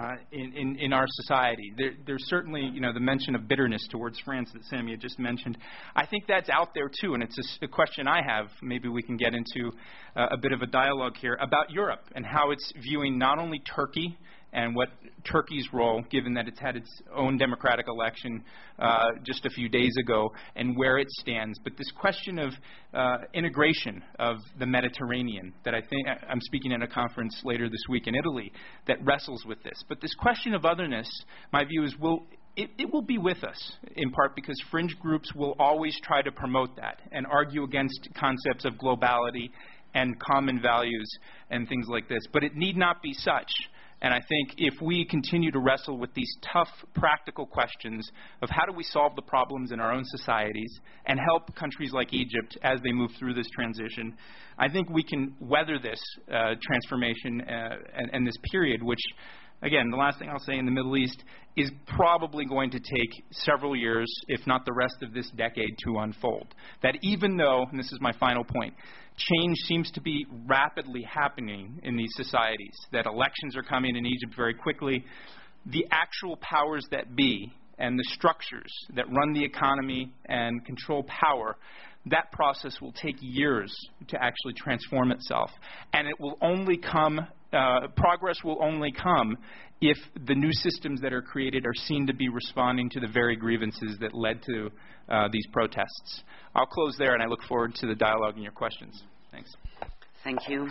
Speaker 3: in our society. There's certainly, the mention of bitterness towards France that Samia just mentioned. I think that's out there too, and it's a question I have. Maybe we can get into a bit of a dialogue here about Europe and how it's viewing not only Turkey and what Turkey's role, given that it's had its own democratic election just a few days ago, and where it stands. But this question of integration of the Mediterranean, that I think I'm speaking at a conference later this week in Italy, that wrestles with this. But this question of otherness, my view is, it will be with us, in part because fringe groups will always try to promote that and argue against concepts of globality and common values and things like this. But it need not be such. And I think if we continue to wrestle with these tough, practical questions of how do we solve the problems in our own societies and help countries like Egypt as they move through this transition, I think we can weather this transformation and this period, which, again, the last thing I'll say in the Middle East is probably going to take several years, if not the rest of this decade, to unfold. That even though, and this is my final point, change seems to be rapidly happening in these societies, that elections are coming in Egypt very quickly, the actual powers that be and the structures that run the economy and control power, that process will take years to actually transform itself. And it will only come, progress will only come if the new systems that are created are seen to be responding to the very grievances that led to these protests. I'll close there, and I look forward to the dialogue and your questions. Thanks.
Speaker 1: Thank you.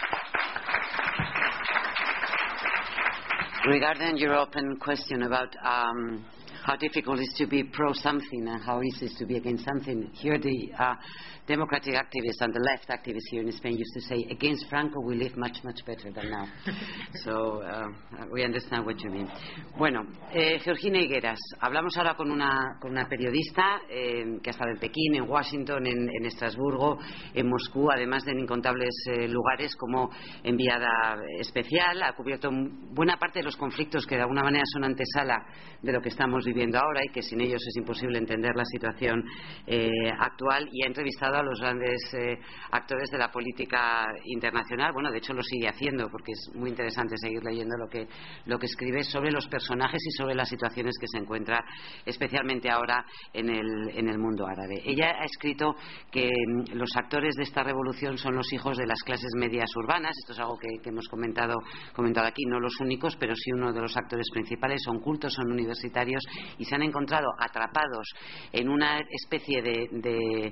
Speaker 1: Regarding your open question about how difficult it is to be pro-something and how easy it is to be against something, here the democratic activists and the left activists here in Spain used to say, against Franco we live much, much better than now. So we understand what you mean. Bueno, Georgina Higueras, hablamos ahora con una periodista que ha estado en Pekín, en Washington, en Estrasburgo, en Moscú, además de en incontables lugares como enviada especial. Ha cubierto buena parte de los conflictos que de alguna manera son antesala de lo que estamos viviendo ahora y que sin ellos es imposible entender la situación actual, y ha entrevistado a los grandes actores de la política internacional. Bueno, de hecho lo sigue haciendo porque es muy interesante seguir leyendo lo que escribe sobre los personajes y sobre las situaciones que se encuentra especialmente ahora en el mundo árabe. Ella ha escrito que los actores de esta revolución son los hijos de las clases medias urbanas. Esto es algo que hemos comentado aquí, no los únicos, pero sí uno de los actores principales. Son cultos, son universitarios y se han encontrado atrapados en una especie de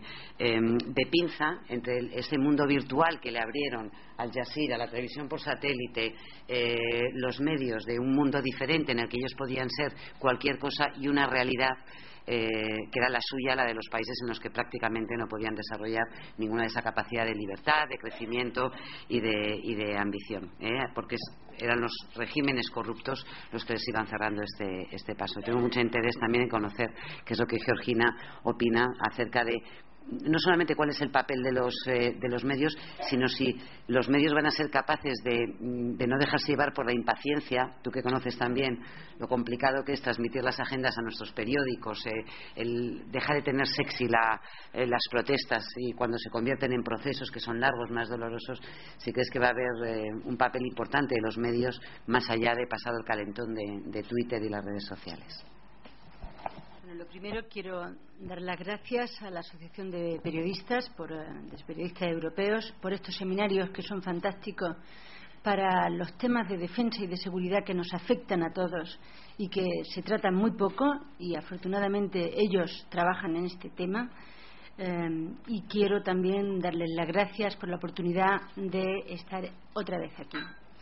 Speaker 1: pinza entre ese mundo virtual que le abrieron Al Jazeera, la televisión por satélite, los medios de un mundo diferente en el que ellos podían ser cualquier cosa, y una realidad que era la suya, la de los países en los que prácticamente no podían desarrollar ninguna de esa capacidad de libertad, de crecimiento y de ambición, porque eran los regímenes corruptos los que les iban cerrando este paso. Tengo mucho interés también en conocer qué es lo que Georgina opina acerca de no solamente cuál es el papel de los medios, sino si los medios van a ser capaces de no dejarse llevar por la impaciencia. Tú que conoces también lo complicado que es transmitir las agendas a nuestros periódicos, el dejar de tener sexy las protestas, y cuando se convierten en procesos que son largos, más dolorosos, si crees que va a haber un papel importante de los medios más allá de pasado el calentón de Twitter y las redes sociales.
Speaker 4: Lo primero, quiero dar las gracias a la Asociación de Periodistas, de periodistas europeos, por estos seminarios que son fantásticos para los temas de defensa y de seguridad que nos afectan a todos y que se tratan muy poco, y afortunadamente ellos trabajan en este tema. y quiero también darles las gracias por la oportunidad de estar otra vez aquí.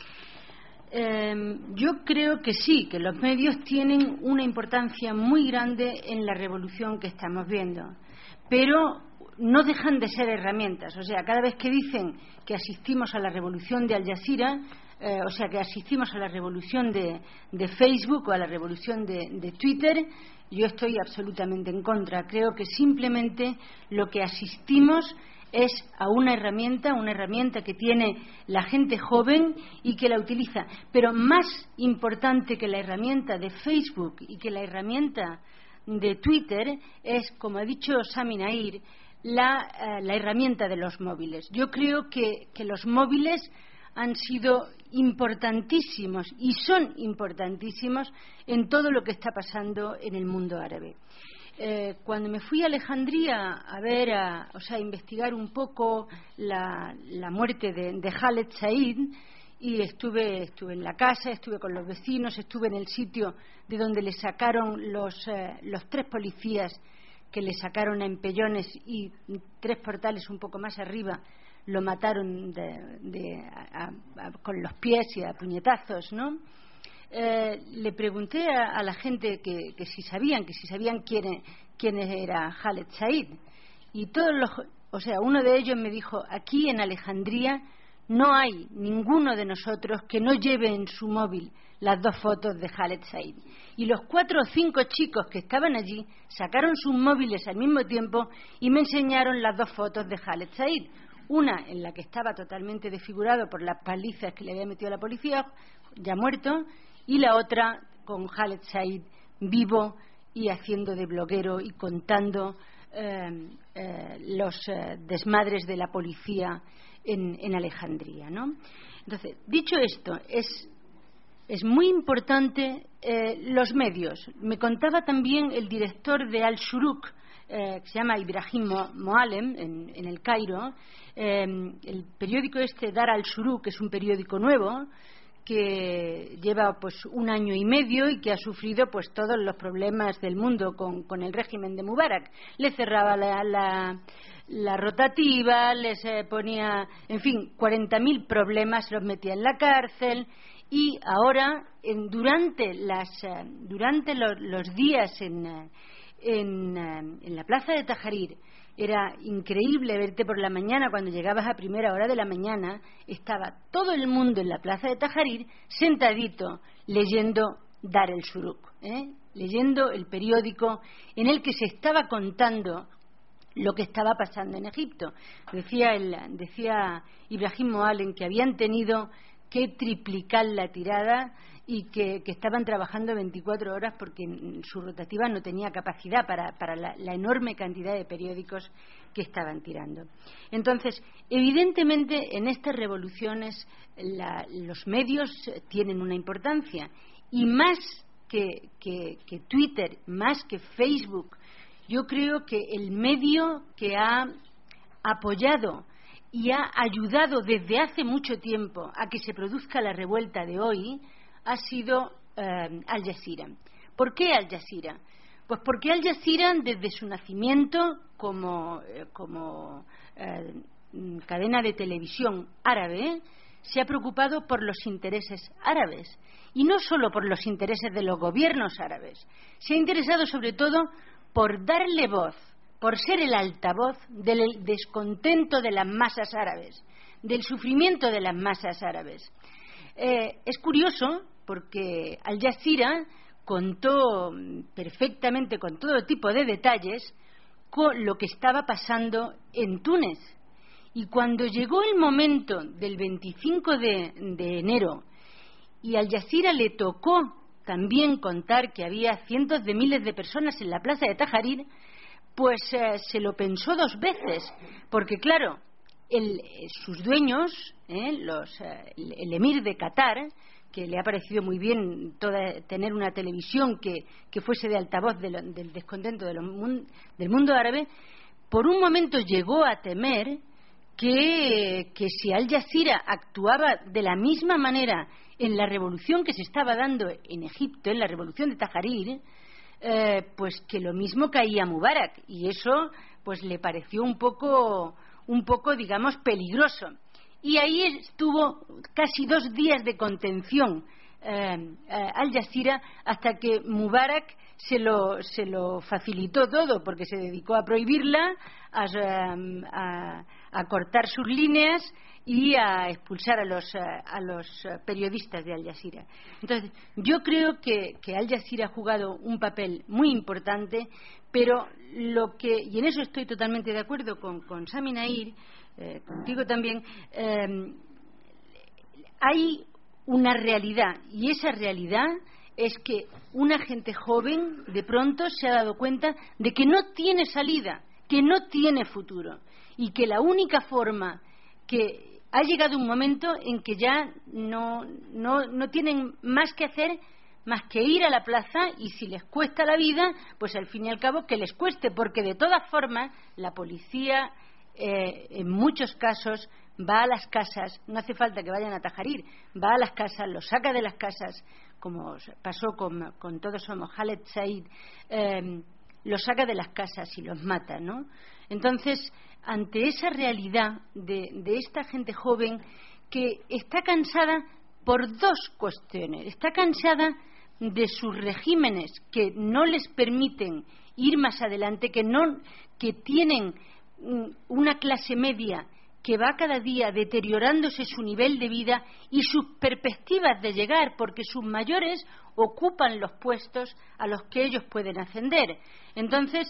Speaker 4: Yo creo que sí, que los medios tienen una importancia muy grande en la revolución que estamos viendo, pero no dejan de ser herramientas. O sea, cada vez que dicen que asistimos a la revolución de Al Jazeera, o sea, que asistimos a la revolución de Facebook o a la revolución de Twitter, yo estoy absolutamente en contra. Creo que simplemente lo que asistimos es a una herramienta que tiene la gente joven y que la utiliza. Pero más importante que la herramienta de Facebook y que la herramienta de Twitter es, como ha dicho Sami Nair, la herramienta de los móviles. Yo creo que los móviles han sido importantísimos y son importantísimos en todo lo que está pasando en el mundo árabe. Cuando me fui a Alejandría a ver, a investigar un poco la muerte de Khaled Said, y estuve en la casa, estuve con los vecinos, estuve en el sitio de donde le sacaron los 3 policías que le sacaron a empellones, y 3 portales un poco más arriba lo mataron con los pies y a puñetazos, ¿no? Le pregunté a la gente que si sabían quién era Khaled Said, y uno de ellos me dijo: aquí en Alejandría no hay ninguno de nosotros que no lleve en su móvil las 2 fotos de Khaled Said. Y los 4 o 5 chicos que estaban allí sacaron sus móviles al mismo tiempo y me enseñaron las 2 fotos de Khaled Said. Una en la que estaba totalmente desfigurado por las palizas que le había metido la policía, ya muerto, y la otra con Khaled Said vivo y haciendo de bloguero y contando los desmadres de la policía en Alejandría, ¿no? Entonces, dicho esto, es muy importante los medios. Me contaba también el director de Al-Shuruk, que se llama Ibrahim Moalem, en el Cairo. El periódico Dar Al-Shuruk es un periódico nuevo que lleva pues 1 año y medio y que ha sufrido pues todos los problemas del mundo con el régimen de Mubarak. Le cerraba la rotativa, les ponía, en fin, 40.000 problemas, los metía en la cárcel. Y ahora, durante los días en la plaza de Tajarir, era increíble verte por la mañana. Cuando llegabas a primera hora de la mañana, estaba todo el mundo en la plaza de Tajarir sentadito leyendo Dar el-Shuruk, leyendo el periódico en el que se estaba contando lo que estaba pasando en Egipto. Decía Ibrahim Moalem que habían tenido que triplicar la tirada y que estaban trabajando 24 horas porque su rotativa no tenía capacidad para la enorme cantidad de periódicos que estaban tirando. Entonces, evidentemente, en estas revoluciones los medios tienen una importancia, y más que Twitter, más que Facebook, yo creo que el medio que ha apoyado y ha ayudado desde hace mucho tiempo a que se produzca la revuelta de hoy ha sido Al Jazeera. ¿Por qué Al Jazeera? Pues porque Al Jazeera, desde su nacimiento como cadena de televisión árabe, se ha preocupado por los intereses árabes, y no solo por los intereses de los gobiernos árabes. Se ha interesado sobre todo por darle voz, por ser el altavoz del descontento de las masas árabes, del sufrimiento de las masas árabes. Es curioso porque Al Jazeera contó perfectamente, con todo tipo de detalles, con lo que estaba pasando en Túnez. Y cuando llegó el momento del 25 de enero y Al Jazeera le tocó también contar que había cientos de miles de personas en la plaza de Tajarir, pues se lo pensó 2 veces, porque claro, sus dueños, el emir de Qatar, que le ha parecido muy bien tener una televisión que fuese de altavoz del descontento del mundo árabe, por un momento llegó a temer que si Al Jazeera actuaba de la misma manera en la revolución que se estaba dando en Egipto, en la revolución de Tajarir, pues que lo mismo caía Mubarak, y eso pues le pareció un poco, digamos, peligroso. Y ahí estuvo casi 2 días de contención Al Jazeera, hasta que Mubarak se lo facilitó todo, porque se dedicó a prohibirla, a cortar sus líneas y a expulsar a los periodistas de Al Jazeera. Entonces, yo creo que Al Jazeera ha jugado un papel muy importante, pero y en eso estoy totalmente de acuerdo con Sami Naïr, contigo también, hay una realidad, y esa realidad es que una gente joven de pronto se ha dado cuenta de que no tiene salida, que no tiene futuro, y que la única forma, que ha llegado un momento en que ya no tienen más que hacer más que ir a la plaza, y si les cuesta la vida, pues al fin y al cabo que les cueste, porque de todas formas la policía en muchos casos va a las casas, no hace falta que vayan a Tajarir, va a las casas, los saca de las casas, como pasó con Todos Somos, Khaled Said, los saca de las casas y los mata, ¿no? Entonces, ante esa realidad de esta gente joven que está cansada por 2 cuestiones, está cansada de sus regímenes que no les permiten ir más adelante, que tienen una clase media que va cada día deteriorándose su nivel de vida y sus perspectivas de llegar, porque sus mayores ocupan los puestos a los que ellos pueden ascender. Entonces,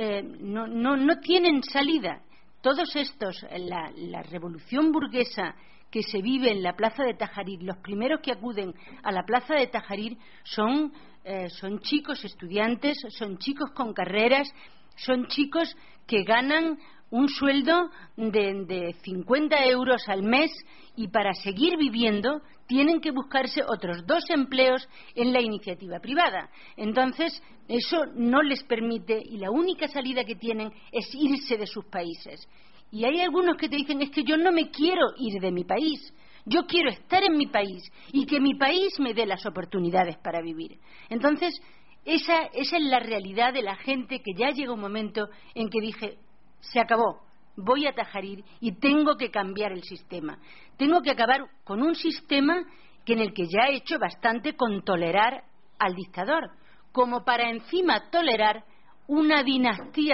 Speaker 4: no tienen salida. Todos estos, la revolución burguesa que se vive en la plaza de Tajarir, los primeros que acuden a la plaza de Tajarir son chicos estudiantes, son chicos con carreras, son chicos que ganan un sueldo de 50 euros al mes, y para seguir viviendo tienen que buscarse otros 2 empleos en la iniciativa privada. Entonces, eso no les permite, y la única salida que tienen es irse de sus países. Y hay algunos que te dicen, es que yo no me quiero ir de mi país, yo quiero estar en mi país y que mi país me dé las oportunidades para vivir. Entonces, esa es la realidad de la gente, que ya llega un momento en que dije, se acabó, voy a Tajarir y tengo que cambiar el sistema. Tengo que acabar con un sistema en el que ya he hecho bastante con tolerar al dictador, como para encima tolerar una dinastía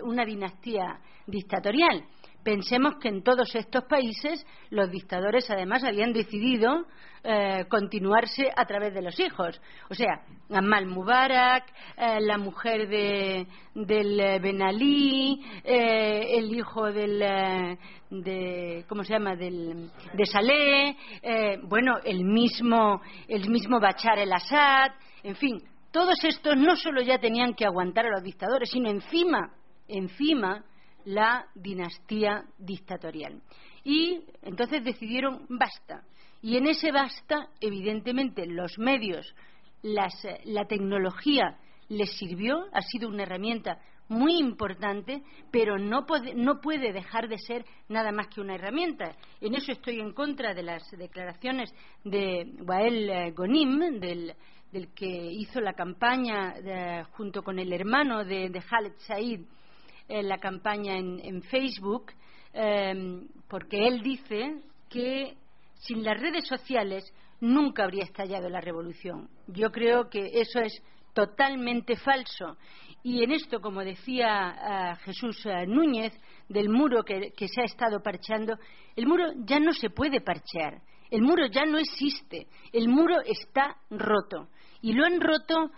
Speaker 4: dictatorial. Pensemos que en todos estos países los dictadores además habían decidido continuarse a través de los hijos. O sea, Amal Mubarak, la mujer del Ben Ali, el hijo ¿cómo se llama? De Saleh, bueno, el mismo Bashar el-Assad, en fin, todos estos no solo ya tenían que aguantar a los dictadores, sino encima la dinastía dictatorial. Y entonces decidieron basta. Y en ese basta, evidentemente, los medios, la tecnología les sirvió, ha sido una herramienta muy importante, pero no puede dejar de ser nada más que una herramienta. En eso estoy en contra de las declaraciones de Wael Ghonim, del que hizo la campaña junto con el hermano de Khaled Said, la campaña en Facebook, porque él dice que sin las redes sociales nunca habría estallado la revolución. Yo creo que eso es totalmente falso. Y en esto, como decía Jesús Núñez, del muro que se ha estado parcheando, el muro ya no se puede parchear, el muro ya no existe, el muro está roto. Y lo han roto,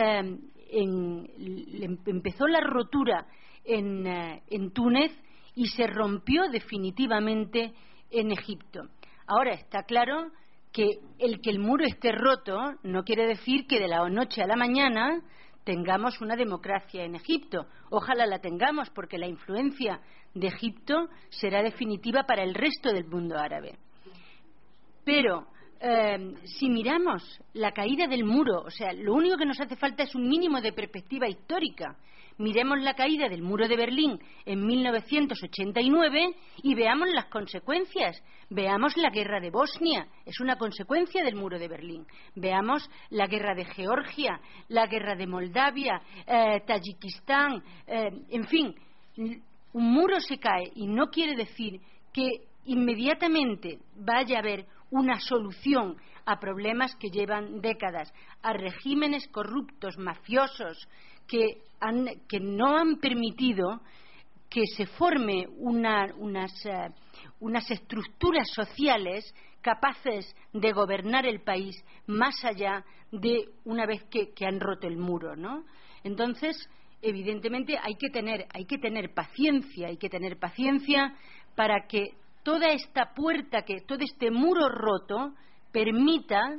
Speaker 4: empezó la rotura en Túnez y se rompió definitivamente en Egipto. Ahora está claro que el muro esté roto no quiere decir que de la noche a la mañana tengamos una democracia en Egipto. Ojalá la tengamos, porque la influencia de Egipto será definitiva para el resto del mundo árabe. Pero si miramos la caída del muro, o sea, lo único que nos hace falta es un mínimo de perspectiva histórica. Miremos la caída del muro de Berlín en 1989 y veamos las consecuencias. Veamos la guerra de Bosnia, es una consecuencia del muro de Berlín. Veamos la guerra de Georgia, la guerra de Moldavia, Tayikistán, en fin, un muro se cae y no quiere decir que inmediatamente vaya a haber una solución a problemas que llevan décadas, a regímenes corruptos, mafiosos, que no han permitido que se forme unas estructuras sociales capaces de gobernar el país más allá de una vez que han roto el muro, ¿no? Entonces, evidentemente hay que tener paciencia para que toda esta puerta, todo este muro roto permita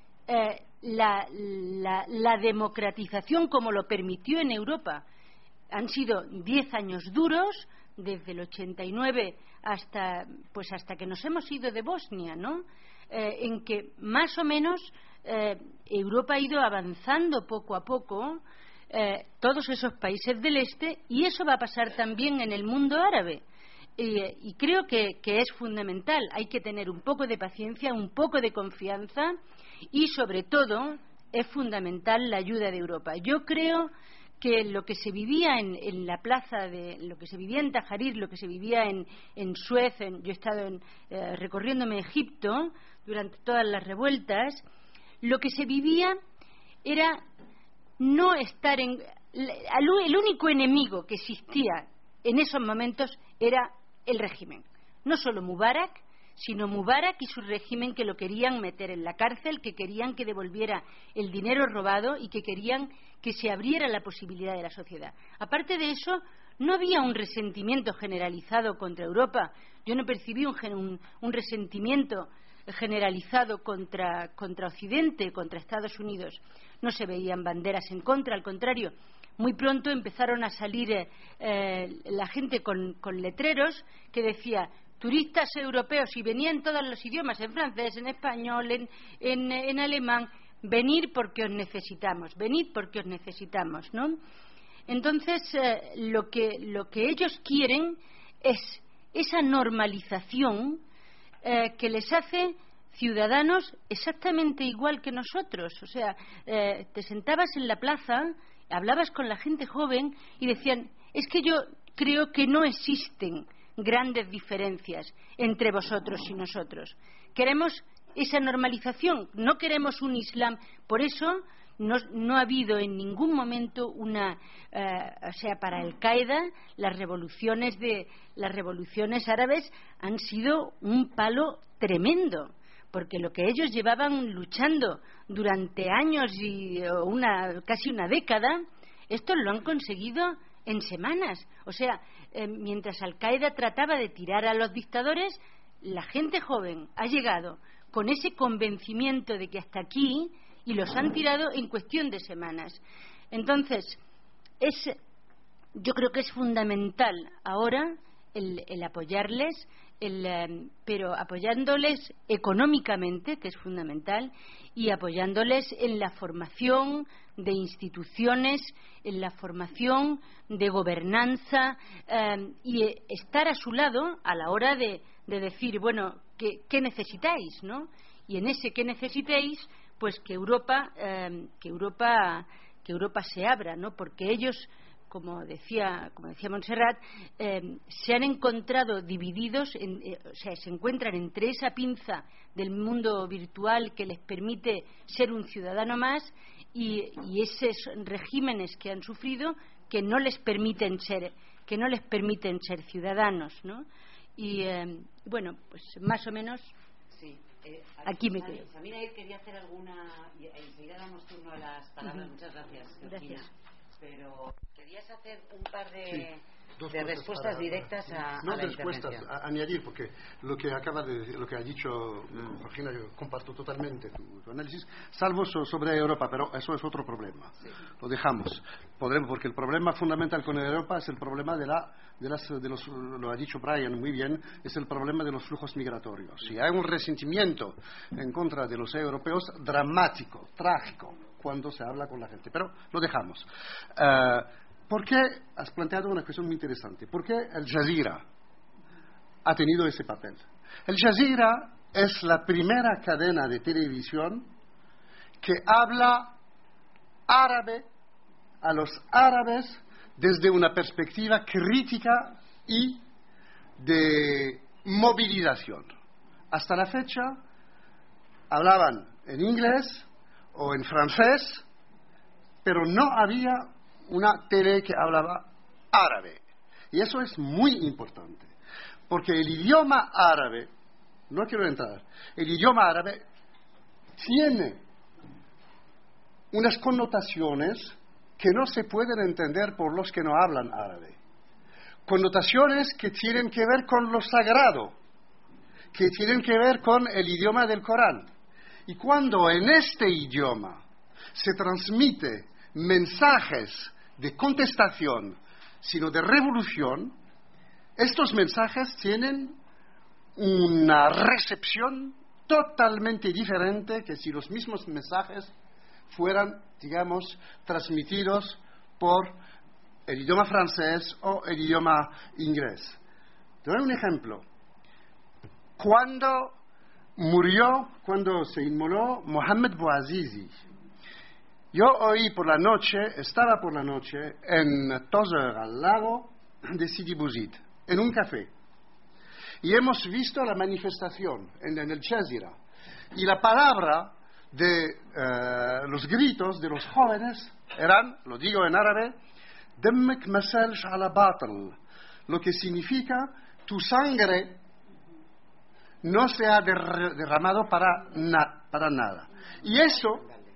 Speaker 4: la democratización como lo permitió en Europa. Han sido 10 años duros, desde el 89 hasta que nos hemos ido de Bosnia, ¿no? En que más o menos Europa ha ido avanzando poco a poco, todos esos países del este, y eso va a pasar también en el mundo árabe. Y creo que es fundamental. Hay que tener un poco de paciencia, un poco de confianza, y sobre todo es fundamental la ayuda de Europa. Yo creo que lo que se vivía en la plaza, lo que se vivía en Tajarir, lo que se vivía en Suez, yo he estado recorriéndome Egipto durante todas las revueltas, lo que se vivía era no estar el único enemigo que existía en esos momentos era el régimen, no solo Mubarak, sino Mubarak y su régimen, que lo querían meter en la cárcel, que querían que devolviera el dinero robado y que querían que se abriera la posibilidad de la sociedad. Aparte de eso, no había un resentimiento generalizado contra Europa. Yo no percibí un resentimiento generalizado contra Occidente, contra Estados Unidos. No se veían banderas en contra, al contrario. Muy pronto empezaron a salir la gente con letreros que decía: turistas europeos, y venían todos los idiomas, en francés, en español, en alemán, venid porque os necesitamos, ¿no? Entonces, lo que ellos quieren es esa normalización que les hace ciudadanos exactamente igual que nosotros. O sea, te sentabas en la plaza, hablabas con la gente joven y decían: es que yo creo que no existen grandes diferencias entre vosotros y nosotros. Queremos esa normalización, no queremos un Islam. Por eso no ha habido en ningún momento para Al-Qaeda las revoluciones árabes han sido un palo tremendo, porque lo que ellos llevaban luchando durante años y casi una década, esto lo han conseguido en semanas. O sea, mientras Al-Qaeda trataba de tirar a los dictadores, la gente joven ha llegado con ese convencimiento de que hasta aquí, y los han tirado en cuestión de semanas. Entonces, yo creo que es fundamental ahora el apoyarles, pero apoyándoles económicamente, que es fundamental, y apoyándoles en la formación de instituciones, en la formación de gobernanza, y estar a su lado a la hora de decir, bueno, ¿qué necesitáis, no? Y en ese ¿qué necesitáis? Pues que Europa se abra, ¿no? Porque ellos, como decía Montserrat, se han encontrado divididos, o sea, se encuentran entre esa pinza del mundo virtual que les permite ser un ciudadano más y esos regímenes que han sufrido que no les permiten ser ciudadanos, ¿no? Y bueno, pues más o menos.
Speaker 1: Sí.
Speaker 4: Aquí me quedo.
Speaker 1: Samira quería hacer alguna, y enseguida damos turno a las palabras. Muchas gracias, Georgina. Pero querías hacer un par de respuestas directas a la
Speaker 2: respuestas, a añadir, porque lo que ha dicho Georgina, yo comparto totalmente tu análisis, salvo sobre Europa, pero eso es otro problema. Sí. Lo dejamos. Porque el problema fundamental con Europa es el problema lo ha dicho Brian muy bien, es el problema de los flujos migratorios. Si hay un resentimiento en contra de los europeos, dramático, trágico, cuando se habla con la gente. Pero lo dejamos. ¿Por qué has planteado una cuestión muy interesante? ¿Por qué Al Jazeera ha tenido ese papel? Al Jazeera es la primera cadena de televisión que habla árabe a los árabes desde una perspectiva crítica y de movilización. Hasta la fecha hablaban en inglés o en francés, pero no había una tele que hablaba árabe. Y eso es muy importante, porque el idioma árabe, no quiero entrar, el idioma árabe tiene unas connotaciones que no se pueden entender por los que no hablan árabe. Connotaciones que tienen que ver con lo sagrado, que tienen que ver con el idioma del Corán. Y cuando en este idioma se transmite mensajes de contestación, sino de revolución, estos mensajes tienen una recepción totalmente diferente que si los mismos mensajes fueran, digamos, transmitidos por el idioma francés o el idioma inglés. Te doy un ejemplo. Cuando se inmoló Mohamed Bouazizi, yo estaba por la noche en Tozeur, al lado de Sidi Bouzid, en un café. Y hemos visto la manifestación en el Jazeera. Y la palabra de los gritos de los jóvenes eran, lo digo en árabe, Demmek masalsh ala batal, lo que significa tu sangre no se ha derramado para nada. Y eso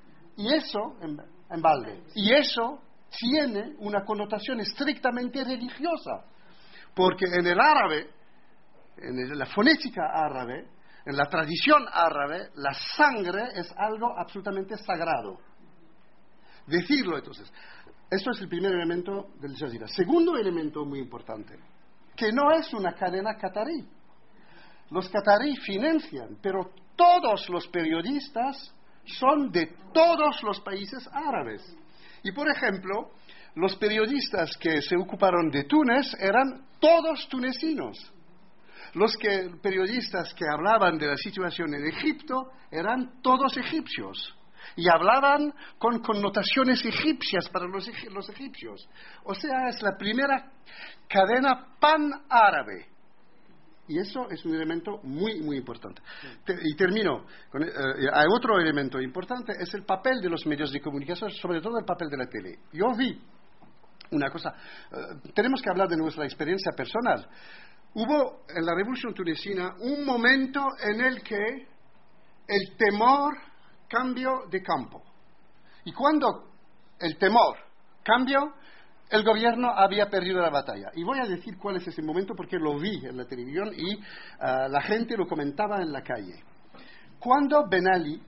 Speaker 2: en balde. Y eso tiene una connotación estrictamente religiosa, porque en el árabe, en la fonética árabe, en la tradición árabe, la sangre es algo absolutamente sagrado. Decirlo, entonces, esto es el primer elemento del Jazeera. Segundo elemento muy importante, que no es una cadena catarí. Los catarí financian, pero todos los periodistas son de todos los países árabes. Y, por ejemplo, los periodistas que se ocuparon de Túnez eran todos tunecinos. Los periodistas que hablaban de la situación en Egipto eran todos egipcios. Y hablaban con connotaciones egipcias para los egipcios. O sea, es la primera cadena pan-árabe. Y eso es un elemento muy, muy importante. Y termino. Hay otro elemento importante, es el papel de los medios de comunicación, sobre todo el papel de la tele. Yo vi una cosa, tenemos que hablar de nuestra experiencia personal. Hubo en la Revolución Tunecina un momento en el que el temor cambió de campo. Y cuando el temor cambió, el gobierno había perdido la batalla. Y voy a decir cuál es ese momento porque lo vi en la televisión y la gente lo comentaba en la calle. Cuando Ben Ali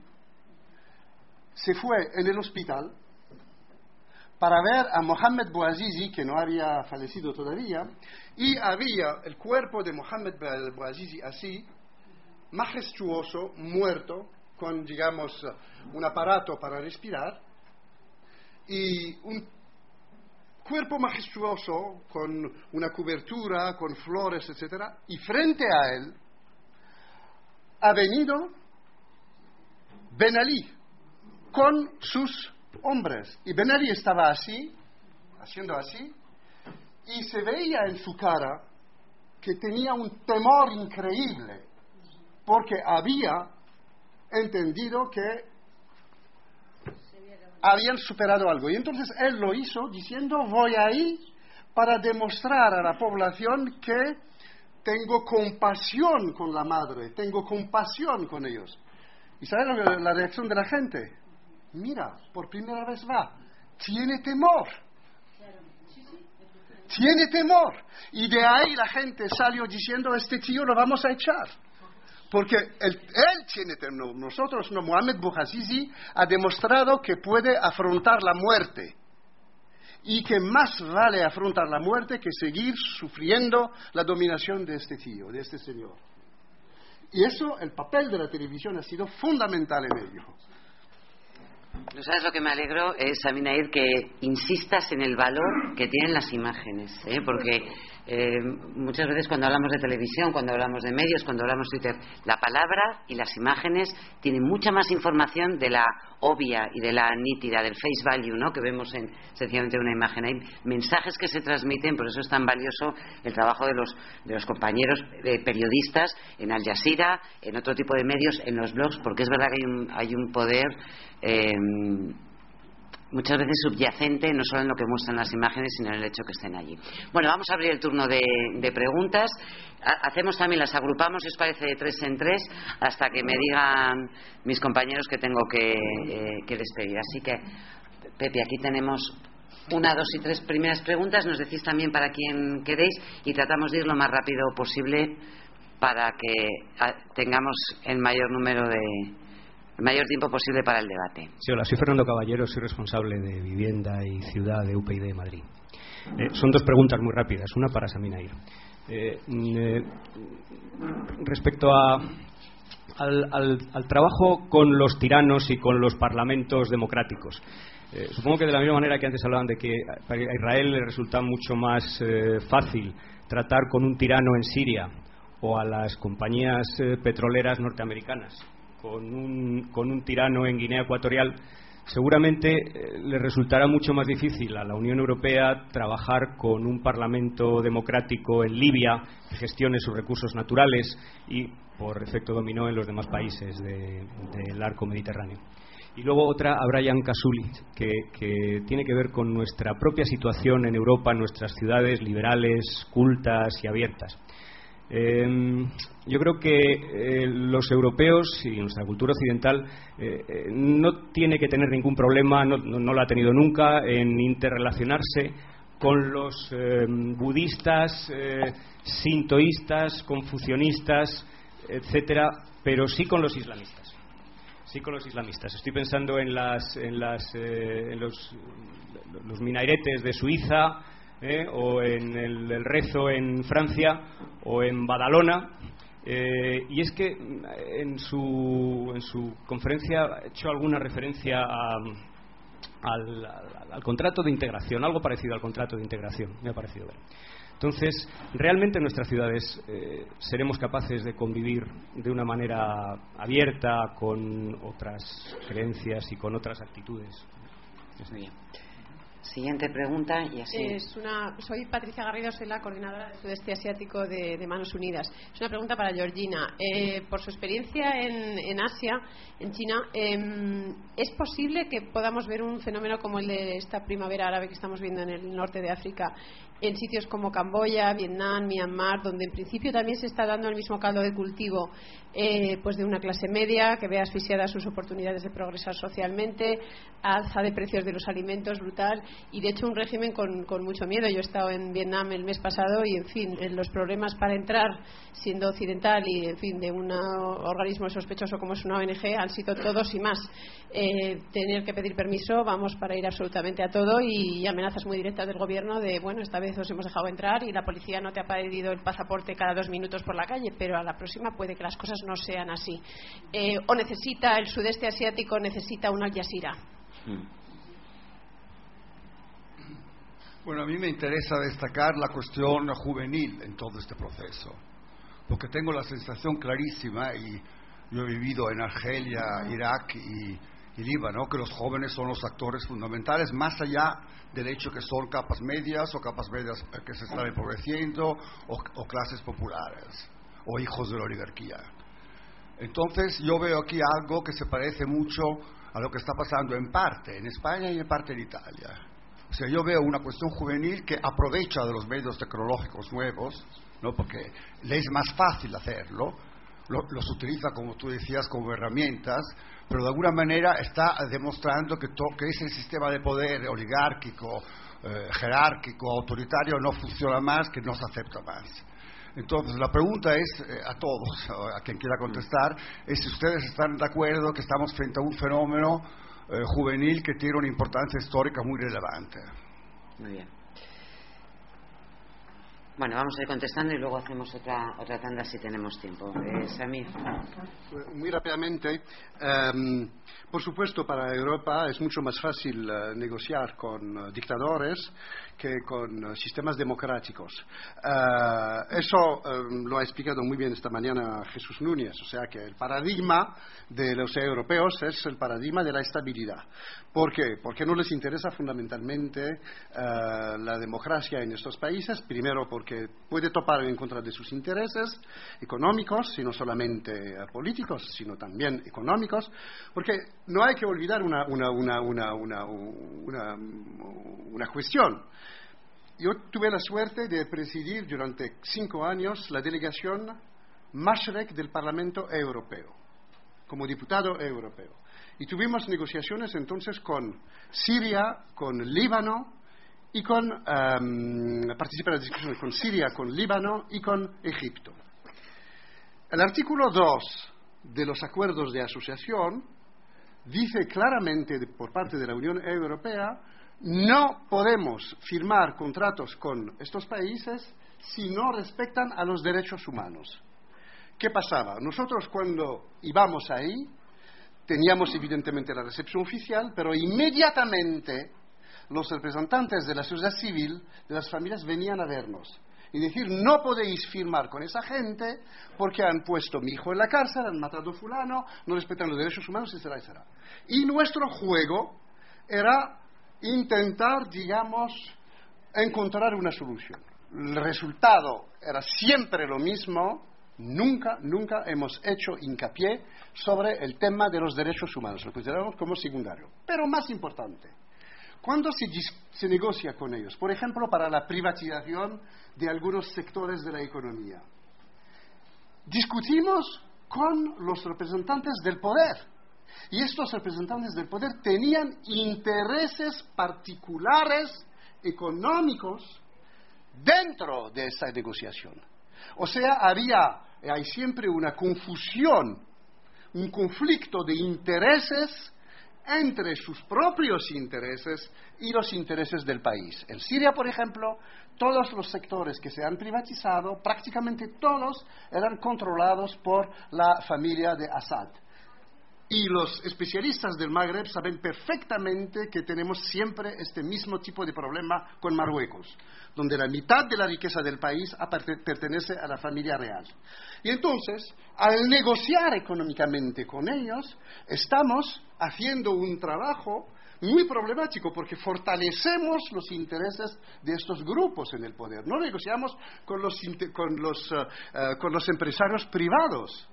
Speaker 2: se fue en el hospital para ver a Mohamed Bouazizi, que no había fallecido todavía, y había el cuerpo de Mohamed Bouazizi así, majestuoso, muerto, con, digamos, un aparato para respirar, y un cuerpo majestuoso, con una cobertura, con flores, etc. Y frente a él ha venido Ben Ali con sus hombres. Y Ben Ali estaba así, haciendo así, y se veía en su cara que tenía un temor increíble, porque había entendido que habían superado algo. Y entonces él lo hizo diciendo, voy ahí para demostrar a la población que tengo compasión con la madre, tengo compasión con ellos. ¿Y sabes la reacción de la gente? Mira, por primera vez va, tiene temor. Tiene temor. Y de ahí la gente salió diciendo, este tío lo vamos a echar. Porque él tiene temor. Nosotros no. Mohamed Bouazizi ha demostrado que puede afrontar la muerte. Y que más vale afrontar la muerte que seguir sufriendo la dominación de este tío, de este señor. Y eso, el papel de la televisión ha sido fundamental en ello.
Speaker 1: ¿No sabes lo que me alegro? Es, Aminaid, que insistas en el valor que tienen las imágenes, porque Muchas veces cuando hablamos de televisión, cuando hablamos de medios, cuando hablamos de Twitter, la palabra y las imágenes tienen mucha más información de la obvia y de la nítida, del face value, ¿no?, que vemos en sencillamente una imagen. Hay mensajes que se transmiten, por eso es tan valioso el trabajo de los compañeros periodistas en Al Jazeera, en otro tipo de medios, en los blogs, porque es verdad que hay un poder muchas veces subyacente, no solo en lo que muestran las imágenes, sino en el hecho que estén allí. Bueno, vamos a abrir el turno de preguntas. Hacemos también, las agrupamos, si os parece, de 3 en 3, hasta que me digan mis compañeros que tengo que despedir. Así que, Pepe, aquí tenemos 1, 2 y 3 primeras preguntas. Nos decís también para quién queréis y tratamos de ir lo más rápido posible para que tengamos el mayor tiempo posible para el debate.
Speaker 5: Sí, hola, soy Fernando Caballero, soy responsable de Vivienda y Ciudad de UPyD de Madrid. Son 2 preguntas muy rápidas, una para Sami Nair. Respecto al trabajo con los tiranos y con los parlamentos democráticos, supongo que de la misma manera que antes hablaban de que a Israel le resulta mucho más fácil tratar con un tirano en Siria o a las compañías petroleras norteamericanas con un tirano en Guinea Ecuatorial, seguramente le resultará mucho más difícil a la Unión Europea trabajar con un parlamento democrático en Libia que gestione sus recursos naturales y, por efecto dominó, en los demás países del arco mediterráneo. Y luego otra a Brian Casuli, que tiene que ver con nuestra propia situación en Europa, en nuestras ciudades liberales, cultas y abiertas. Yo creo que los europeos y nuestra cultura occidental no tiene que tener ningún problema, no lo ha tenido nunca, en interrelacionarse con los budistas, sintoístas, confucionistas, etcétera, pero sí con los islamistas. Sí, con los islamistas. Estoy pensando en los minairetes de Suiza, o en el rezo en Francia o en Badalona, y es que en su conferencia ha hecho alguna referencia al contrato de integración, algo parecido al contrato de integración, me ha parecido ver. Entonces, realmente en nuestras ciudades seremos capaces de convivir de una manera abierta con otras creencias y con otras actitudes.
Speaker 1: Muy bien. Siguiente pregunta y así.
Speaker 6: Soy Patricia Garrido, soy la coordinadora del Sudeste Asiático de Manos Unidas. Es una pregunta para Georgina. Por su experiencia en Asia, en China, ¿es posible que podamos ver un fenómeno como el de esta primavera árabe que estamos viendo en el norte de África, en sitios como Camboya, Vietnam, Myanmar, donde en principio también se está dando el mismo caldo de cultivo pues de una clase media que ve asfixiadas sus oportunidades de progresar socialmente, alza de precios de los alimentos brutal y de hecho un régimen con mucho miedo? Yo he estado en Vietnam el mes pasado y en fin, los problemas para entrar siendo occidental y en fin de un organismo sospechoso como es una ONG han sido todos y más. Tener que pedir permiso, vamos, para ir absolutamente a todo y amenazas muy directas del gobierno de bueno, esta vez os hemos dejado entrar y la policía no te ha pedido el pasaporte cada 2 minutos por la calle, pero a la próxima puede que las cosas no sean así. O necesita el sudeste asiático, necesita un Al Jazeera.
Speaker 7: Bueno, a mí me interesa destacar la cuestión juvenil en todo este proceso, porque tengo la sensación clarísima, y yo he vivido en Argelia, Irak y Líbano, que los jóvenes son los actores fundamentales, más allá del hecho que son capas medias o capas medias que se están empobreciendo o clases populares o hijos de la oligarquía. Entonces yo veo aquí algo que se parece mucho a lo que está pasando en parte en España y en parte en Italia. O sea, yo veo una cuestión juvenil que aprovecha de los medios tecnológicos nuevos, ¿no? Porque le es más fácil hacerlo, los utiliza, como tú decías, como herramientas, pero de alguna manera está demostrando que ese sistema de poder oligárquico, jerárquico, autoritario no funciona más, que no se acepta más. Entonces la pregunta es a todos, a quien quiera contestar, es si ustedes están de acuerdo que estamos frente a un fenómeno juvenil que tiene una importancia histórica muy relevante.
Speaker 1: Muy bien. Bueno, vamos a ir contestando y luego hacemos otra tanda si tenemos tiempo. Samir.
Speaker 2: Muy rápidamente. Por supuesto, para Europa es mucho más fácil negociar con dictadores que con sistemas democráticos. Eso lo ha explicado muy bien esta mañana Jesús Núñez, o sea que el paradigma de los europeos es el paradigma de la estabilidad. ¿Por qué? Porque no les interesa fundamentalmente la democracia en estos países, primero porque puede topar en contra de sus intereses económicos, y no solamente políticos, sino también económicos, porque no hay que olvidar una cuestión. Yo tuve la suerte de presidir durante 5 años la delegación Mashrek del Parlamento Europeo, como diputado europeo. Y tuvimos negociaciones entonces con Siria, con Líbano, y participé en las discusiones con Siria, con Líbano y con Egipto. El artículo 2 de los acuerdos de asociación dice claramente por parte de la Unión Europea: no podemos firmar contratos con estos países si no respetan a los derechos humanos. ¿Qué pasaba? Nosotros cuando íbamos ahí teníamos evidentemente la recepción oficial, pero inmediatamente los representantes de la sociedad civil, de las familias, venían a vernos y decir: no podéis firmar con esa gente porque han puesto a mi hijo en la cárcel, han matado a fulano, no respetan los derechos humanos, etcétera, etcétera. Y nuestro juego era intentar, digamos, encontrar una solución. El resultado era siempre lo mismo. Nunca hemos hecho hincapié sobre el tema de los derechos humanos, lo consideramos como secundario. Pero más importante, cuando se negocia con ellos, por ejemplo, para la privatización de algunos sectores de la economía, discutimos con los representantes del poder. Y estos representantes del poder tenían intereses particulares económicos dentro de esa negociación. O sea, hay siempre una confusión, un conflicto de intereses entre sus propios intereses y los intereses del país. En Siria, por ejemplo, todos los sectores que se han privatizado, prácticamente todos, eran controlados por la familia de Assad. Y los especialistas del Magreb saben perfectamente que tenemos siempre este mismo tipo de problema con Marruecos, donde la mitad de la riqueza del país pertenece a la familia real. Y entonces, al negociar económicamente con ellos, estamos haciendo un trabajo muy problemático porque fortalecemos los intereses de estos grupos en el poder. No negociamos con los empresarios privados.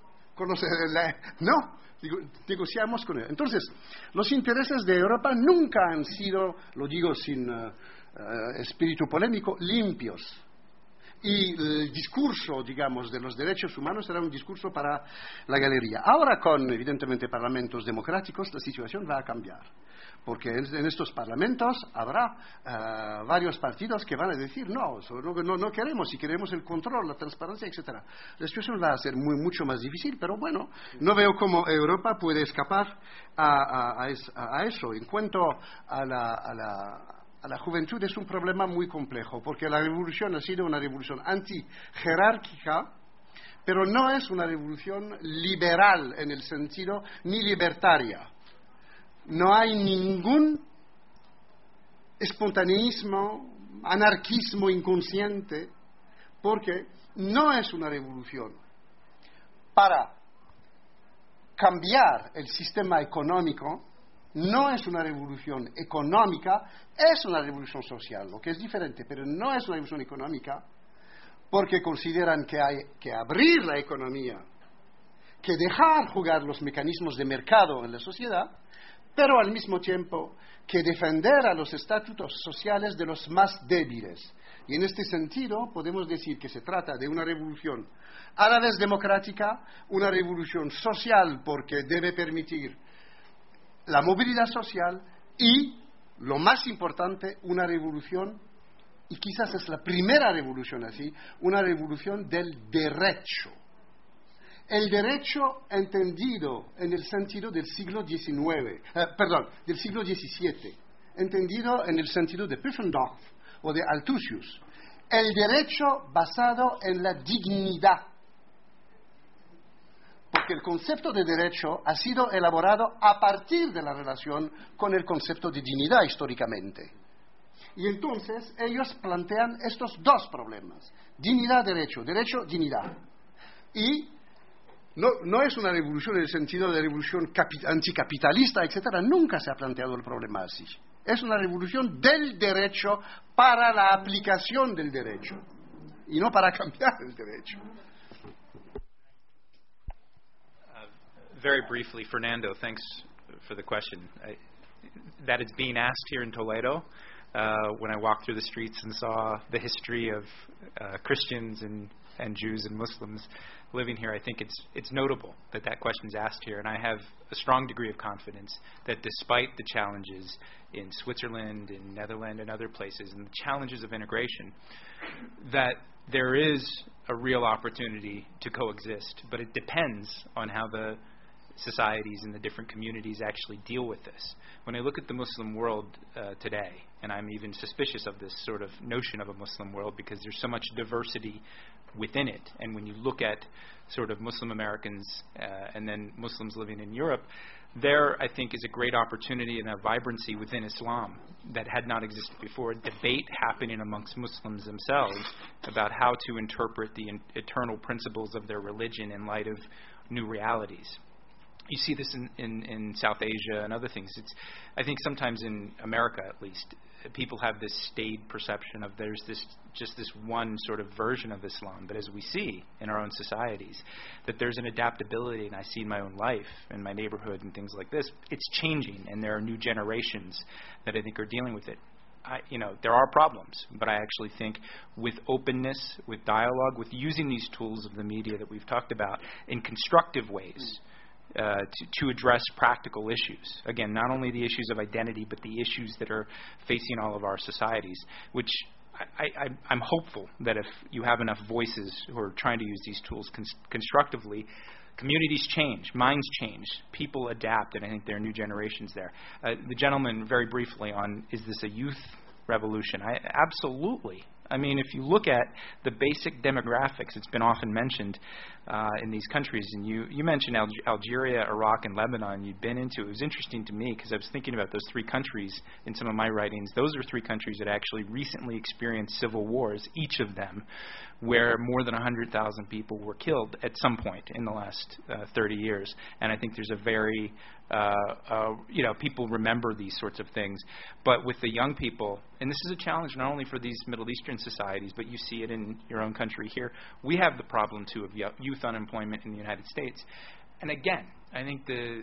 Speaker 2: Negociamos con ellos. Entonces, los intereses de Europa nunca han sido, lo digo sin espíritu polémico, limpios. Y el discurso, digamos, de los derechos humanos era un discurso para la galería. Ahora, con, evidentemente, parlamentos democráticos, la situación va a cambiar. Porque en estos parlamentos habrá varios partidos que van a decir no queremos, si queremos el control, la transparencia, etc. La situación va a ser mucho más difícil, pero bueno, no veo cómo Europa puede escapar a eso. En cuanto a la juventud, es un problema muy complejo, porque la revolución ha sido una revolución anti-jerárquica, pero no es una revolución liberal en el sentido ni libertaria. No hay ningún espontaneísmo, anarquismo inconsciente, porque no es una revolución para cambiar el sistema económico, no es una revolución económica, es una revolución social, lo que es diferente, pero no es una revolución económica, porque consideran que hay que abrir la economía, que dejar jugar los mecanismos de mercado en la sociedad, pero al mismo tiempo que defender a los estatutos sociales de los más débiles. Y en este sentido podemos decir que se trata de una revolución a la vez democrática, una revolución social porque debe permitir la movilidad social y, lo más importante, una revolución, y quizás es la primera revolución así, una revolución del derecho. El derecho entendido en el sentido del siglo del siglo XVII, entendido en el sentido de Pufendorf o de Althusius. El derecho basado en la dignidad. Porque el concepto de derecho ha sido elaborado a partir de la relación con el concepto de dignidad históricamente. Y entonces ellos plantean estos dos problemas: dignidad, derecho, derecho, dignidad. Y no es una revolución en el sentido de revolución anticapitalista, etcétera. Nunca se ha planteado el problema así. Es una revolución del derecho para la aplicación del derecho y no para cambiar el derecho.
Speaker 3: Very briefly, Fernando, thanks for the question. That is being asked here in Toledo. When I walked through the streets and saw the history of Christians and Jews and Muslims living here, I think it's notable that that question is asked here. And I have a strong degree of confidence that despite the challenges in Switzerland, in Netherlands, and other places, and the challenges of integration, that there is a real opportunity to coexist. But it depends on how the societies and the different communities actually deal with this. When I look at the Muslim world today, and I'm even suspicious of this sort of notion of a Muslim world because there's so much diversity within it, and when you look at sort of Muslim Americans and then Muslims living in Europe, there I think is a great opportunity and a vibrancy within Islam that had not existed before, a debate happening amongst Muslims themselves about how to interpret the eternal principles of their religion in light of new realities. You see this in South Asia and other things. I think sometimes in America, at least, people have this staid perception of there's just this one sort of version of Islam. But as we see in our own societies, that there's an adaptability, and I see in my own life, in my neighborhood and things like this, it's changing, and there are new generations that I think are dealing with it. There are problems, but I actually think with openness, with dialogue, with using these tools of the media that we've talked about in constructive ways, to address practical issues. Again, not only the issues of identity, but the issues that are facing all of our societies, which I'm hopeful that if you have enough voices who are trying to use these tools constructively, communities change, minds change, people adapt, and I think there are new generations there. The gentleman, very briefly, on is this a youth revolution? Absolutely. I mean, if you look at the basic demographics, it's been often mentioned in these countries, and you mentioned Algeria, Iraq, and Lebanon you'd been into. It was interesting to me because I was thinking about those three countries in some of my writings. Those are three countries that actually recently experienced civil wars, each of them, where more than 100,000 people were killed at some point in the last 30 years. And I think there's a very, people remember these sorts of things. But with the young people, and this is a challenge not only for these Middle Eastern societies, but you see it in your own country here, we have the problem, too, of youth unemployment in the United States. And again, I think the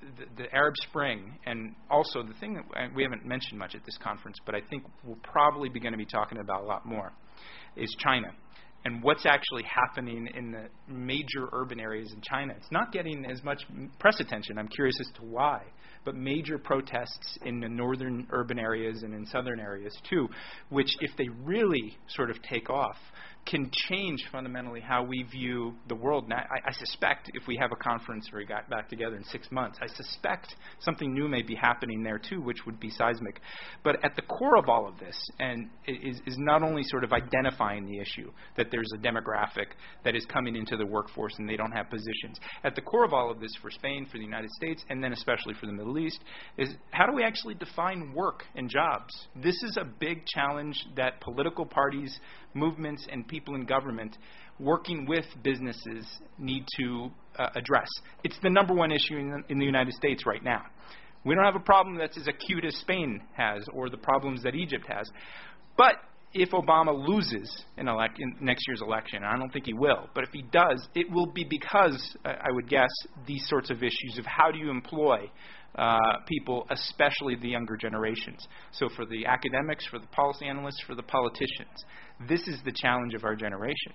Speaker 3: Arab Spring, and also the thing that we haven't mentioned much at this conference, but I think we'll probably be going to be talking about a lot more, is China. And what's actually happening in the major urban areas in China. It's not getting as much press attention. I'm curious as to why. But major protests in the northern urban areas and in southern areas, too, which, if they really sort of take off, can change fundamentally how we view the world. And I suspect if we have a conference or we got back together in 6 months, I suspect something new may be happening there too, which would be seismic. But at the core of all of this and is not only sort of identifying the issue, that there's a demographic that is coming into the workforce and they don't have positions. At the core of all of this for Spain, for the United States, and then especially for the Middle East, is how do we actually define work and jobs? This is a big challenge that political parties, movements, and people in government working with businesses need to address. It's the number one issue in the United States right now. We don't have a problem that's as acute as Spain has or the problems that Egypt has. But if Obama loses in next year's election, and I don't think he will, but if he does, it will be because, I would guess, these sorts of issues of how do you employ people, especially the younger generations. So for the academics, for the policy analysts, for the politicians, this is the challenge of our generation.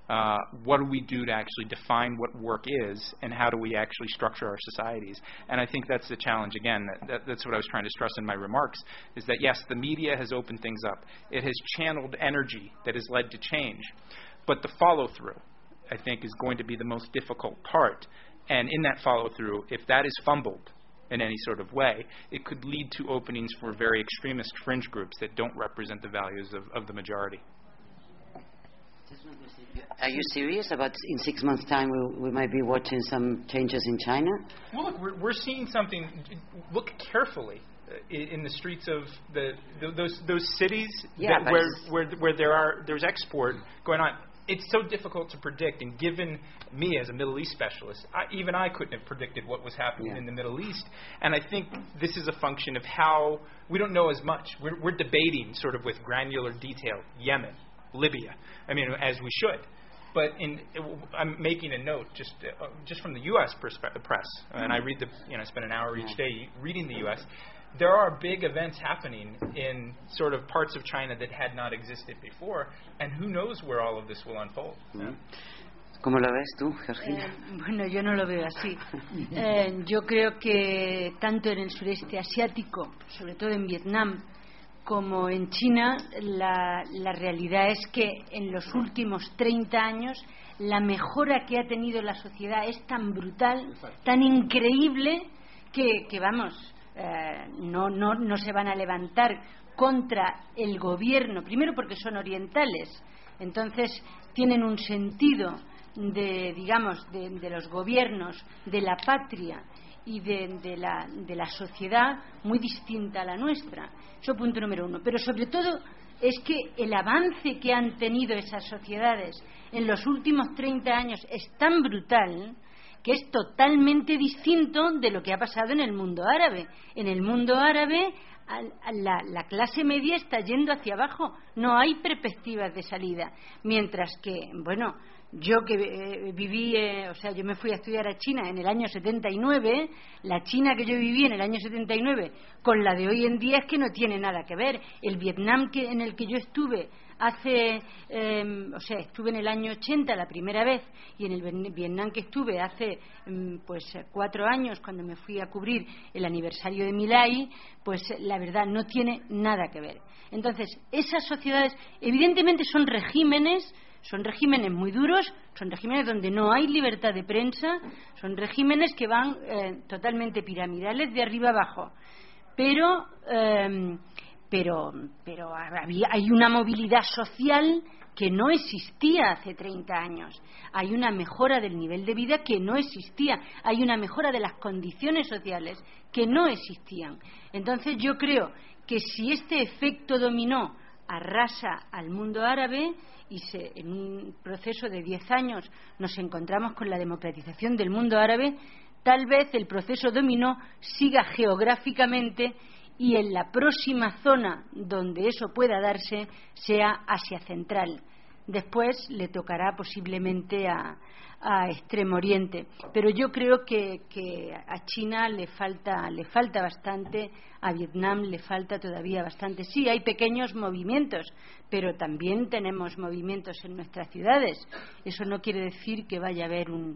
Speaker 3: What do we do to actually define what work is, and how do we actually structure our societies? And I think that's the challenge. Again, that's what I was trying to stress in my remarks, is that, yes, the media has opened things up. It has channeled energy that has led to change. But the follow-through, I think, is going to be the most difficult part. And in that follow-through, if that is fumbled in any sort of way, it could lead to openings for very extremist fringe groups that don't represent the values of the majority.
Speaker 1: Are you serious about in 6 months' time we might be watching some changes in China?
Speaker 3: Well, look, we're seeing something. Look carefully. in the streets of those cities
Speaker 1: Yeah,
Speaker 3: where there's export going on. It's so difficult to predict, and given me as a Middle East specialist, even I couldn't have predicted what was happening in the Middle East. And I think this is a function of how we don't know as much. We're debating sort of with granular detail Yemen, Libya. I mean, as we should. But I'm making a note just from the U.S. press, and I read I spend an hour each day reading the U.S. There are big events happening in sort of parts of China that had not existed before, and who knows where all of this will unfold.
Speaker 1: ¿Cómo lo ves tú, Georgina?
Speaker 4: Bueno, yo no lo veo así. Yo creo que tanto en el sureste asiático, sobre todo en Vietnam, como en China, la realidad es que en los últimos 30 años la mejora que ha tenido la sociedad es tan brutal, tan increíble, que vamos, no se van a levantar contra el gobierno, primero porque son orientales, entonces tienen un sentido de los gobiernos, de la patria y de la sociedad muy distinta a la nuestra. Eso punto número uno. Pero sobre todo es que el avance que han tenido esas sociedades en los últimos 30 años es tan brutal que es totalmente distinto de lo que ha pasado en el mundo árabe. En el mundo árabe la clase media está yendo hacia abajo, no hay perspectivas de salida, mientras que, bueno, yo que viví, yo me fui a estudiar a China en el año 79, la China que yo viví en el año 79 con la de hoy en día es que no tiene nada que ver. El Vietnam en el que yo estuve estuve en el año 80 la primera vez, y en el Vietnam que estuve hace 4 años, cuando me fui a cubrir el aniversario de My Lai, pues la verdad no tiene nada que ver. Entonces, esas sociedades evidentemente son regímenes muy duros, son regímenes donde no hay libertad de prensa, son regímenes que van totalmente piramidales de arriba abajo. Pero hay una movilidad social que no existía hace 30 años. Hay una mejora del nivel de vida que no existía. Hay una mejora de las condiciones sociales que no existían. Entonces yo creo que si este efecto dominó arrasa al mundo árabe y en un proceso de 10 años nos encontramos con la democratización del mundo árabe, tal vez el proceso dominó siga geográficamente y en la próxima zona donde eso pueda darse sea Asia Central. Después le tocará posiblemente a Extremo Oriente, pero yo creo que a China le falta bastante, a Vietnam le falta todavía bastante. Sí, hay pequeños movimientos, pero también tenemos movimientos en nuestras ciudades. Eso no quiere decir que vaya a haber un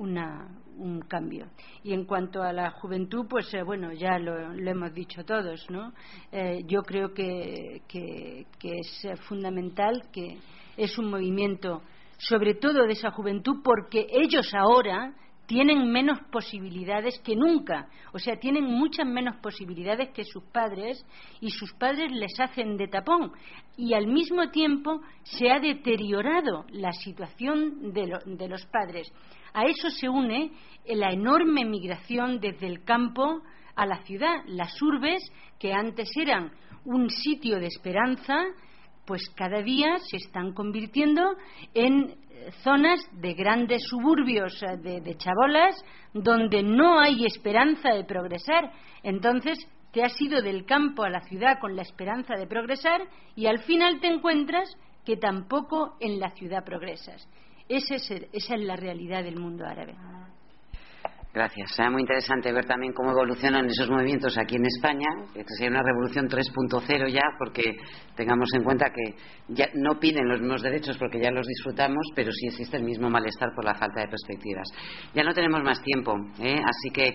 Speaker 4: cambio. Y en cuanto a la juventud, pues bueno, ya lo hemos dicho todos, ¿no? Yo creo que es fundamental, que es un movimiento sobre todo de esa juventud, porque ellos ahora tienen menos posibilidades que nunca, o sea, tienen muchas menos posibilidades que sus padres, y sus padres les hacen de tapón, y al mismo tiempo se ha deteriorado la situación de los padres. A eso se une la enorme migración desde el campo a la ciudad. Las urbes, que antes eran un sitio de esperanza, pues cada día se están convirtiendo en zonas de grandes suburbios de chabolas donde no hay esperanza de progresar. Entonces te has ido del campo a la ciudad con la esperanza de progresar y al final te encuentras que tampoco en la ciudad progresas. Esa es la realidad del mundo árabe.
Speaker 1: Gracias. Será muy interesante ver también cómo evolucionan esos movimientos aquí en España. Esto sería una revolución 3.0 ya, porque tengamos en cuenta que ya no piden los mismos derechos porque ya los disfrutamos, pero sí existe el mismo malestar por la falta de perspectivas. Ya no tenemos más tiempo, así que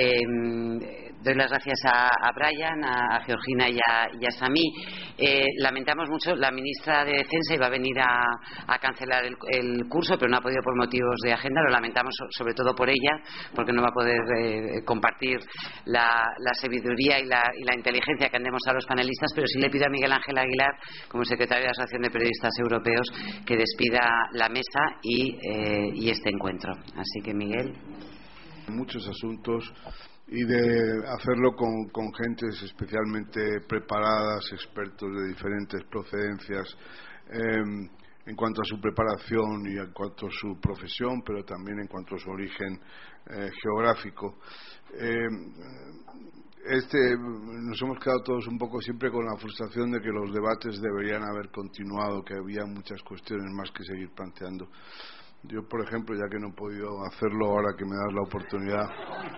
Speaker 1: doy las gracias a Brian, a Georgina y a Sami. Lamentamos mucho, la ministra de Defensa iba a venir a cancelar el curso, pero no ha podido por motivos de agenda. Lo lamentamos sobre todo por ella, porque no va a poder compartir la sabiduría y la inteligencia que han demostrado los panelistas, pero sí le pido a Miguel Ángel Aguilar, como secretario de la Asociación de Periodistas Europeos, que despida la mesa y este encuentro. Así que, Miguel.
Speaker 8: muchos asuntos y de hacerlo con gentes especialmente preparadas, expertos de diferentes procedencias en cuanto a su preparación y en cuanto a su profesión, pero también en cuanto a su origen geográfico. Nos hemos quedado todos un poco siempre con la frustración de que los debates deberían haber continuado, que había muchas cuestiones más que seguir planteando. Yo, por ejemplo, ya que no he podido hacerlo ahora que me das la oportunidad,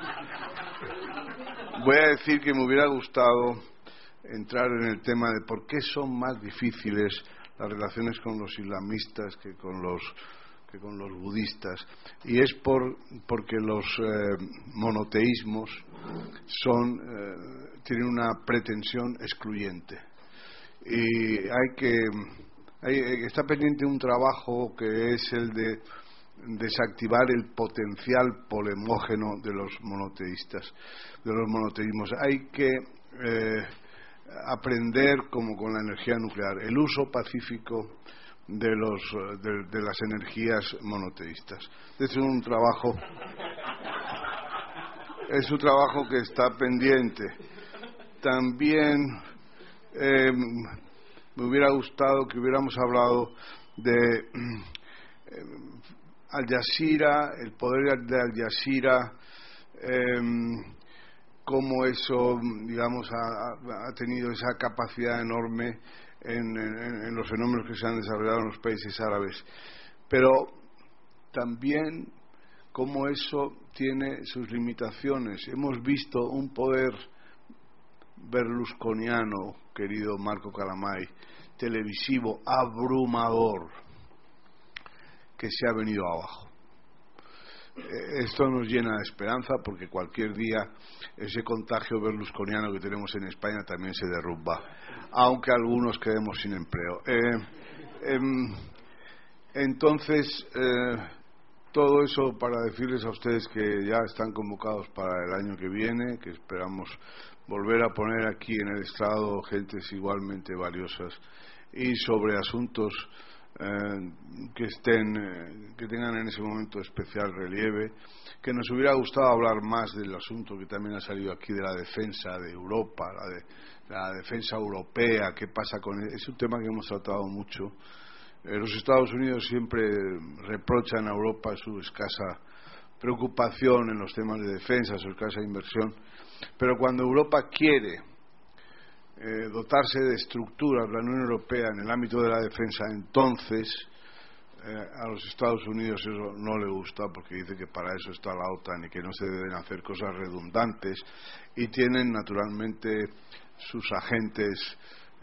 Speaker 8: voy a decir que me hubiera gustado entrar en el tema de por qué son más difíciles las relaciones con los islamistas que con los budistas, y es porque los monoteísmos tienen una pretensión excluyente, y está pendiente un trabajo que es el de desactivar el potencial polemógeno de los monoteístas, de los monoteísmos. Hay que aprender, como con la energía nuclear, el uso pacífico de las energías monoteístas. Es un trabajo que está pendiente. También me hubiera gustado que hubiéramos hablado de Al Jazeera, el poder de Al Jazeera, cómo eso, digamos, ha tenido esa capacidad enorme en los fenómenos que se han desarrollado en los países árabes, pero también cómo eso tiene sus limitaciones. Hemos visto un poder berlusconiano, querido Marco Calamai, televisivo abrumador, que se ha venido abajo. Esto nos llena de esperanza, porque cualquier día ese contagio berlusconiano que tenemos en España también se derrumba, aunque algunos quedemos sin empleo. Entonces, todo eso para decirles a ustedes que ya están convocados para el año que viene, que esperamos volver a poner aquí en el estrado gentes igualmente valiosas y sobre asuntos que tengan en ese momento especial relieve, que nos hubiera gustado hablar más del asunto que también ha salido aquí de la defensa de Europa, la defensa europea, qué pasa con él. Es un tema que hemos tratado mucho. Los Estados Unidos siempre reprochan a Europa su escasa preocupación en los temas de defensa, su escasa inversión, pero cuando Europa quiere dotarse de estructuras, la Unión Europea, en el ámbito de la defensa, entonces a los Estados Unidos eso no le gusta, porque dice que para eso está la OTAN y que no se deben hacer cosas redundantes, y tienen naturalmente sus agentes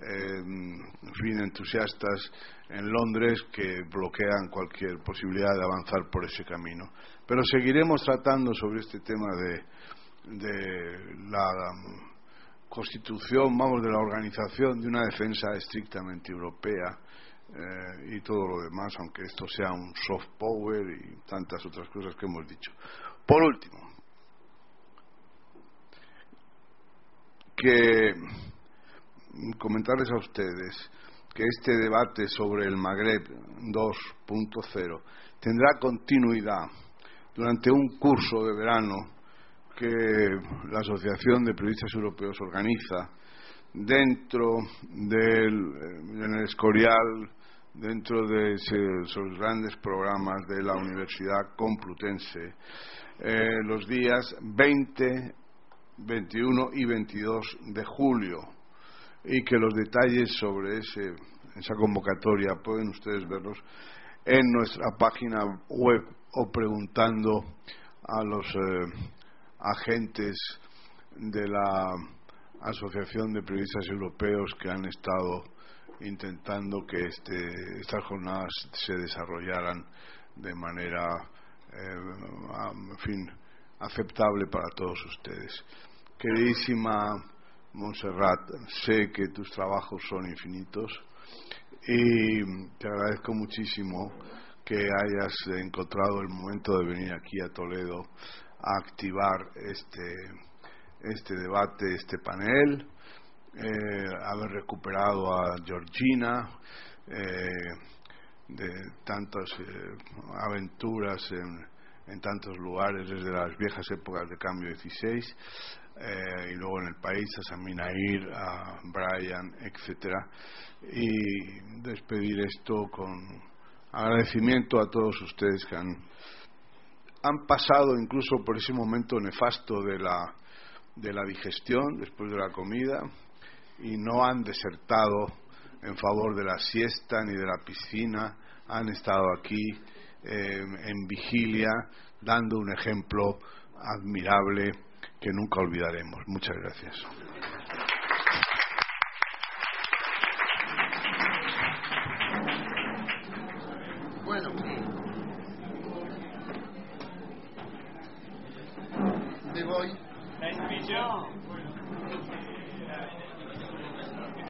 Speaker 8: entusiastas en Londres que bloquean cualquier posibilidad de avanzar por ese camino. Pero seguiremos tratando sobre este tema de la constitución, de la organización de una defensa estrictamente europea y todo lo demás, aunque esto sea un soft power y tantas otras cosas que hemos dicho. Por último, que comentarles a ustedes que este debate sobre el Magreb 2.0 tendrá continuidad durante un curso de verano que la Asociación de Periodistas Europeos organiza dentro en el Escorial, dentro de esos grandes programas de la Universidad Complutense, los días 20, 21 y 22 de julio, y que los detalles sobre esa convocatoria pueden ustedes verlos en nuestra página web o preguntando a los agentes de la Asociación de Periodistas Europeos que han estado intentando que estas jornadas se desarrollaran de manera aceptable para todos ustedes. Queridísima Montserrat, sé que tus trabajos son infinitos y te agradezco muchísimo que hayas encontrado el momento de venir aquí a Toledo a activar este debate, este panel, haber recuperado a Georgina de tantas aventuras en tantos lugares desde las viejas épocas de Cambio 16, y luego en el país a Saminair, a Brian, etcétera, y despedir esto con agradecimiento a todos ustedes que han pasado incluso por ese momento nefasto de la digestión después de la comida y no han desertado en favor de la siesta ni de la piscina, han estado aquí en vigilia dando un ejemplo admirable que nunca olvidaremos. Muchas gracias.
Speaker 2: Bueno, me voy.
Speaker 3: Nice to meet you.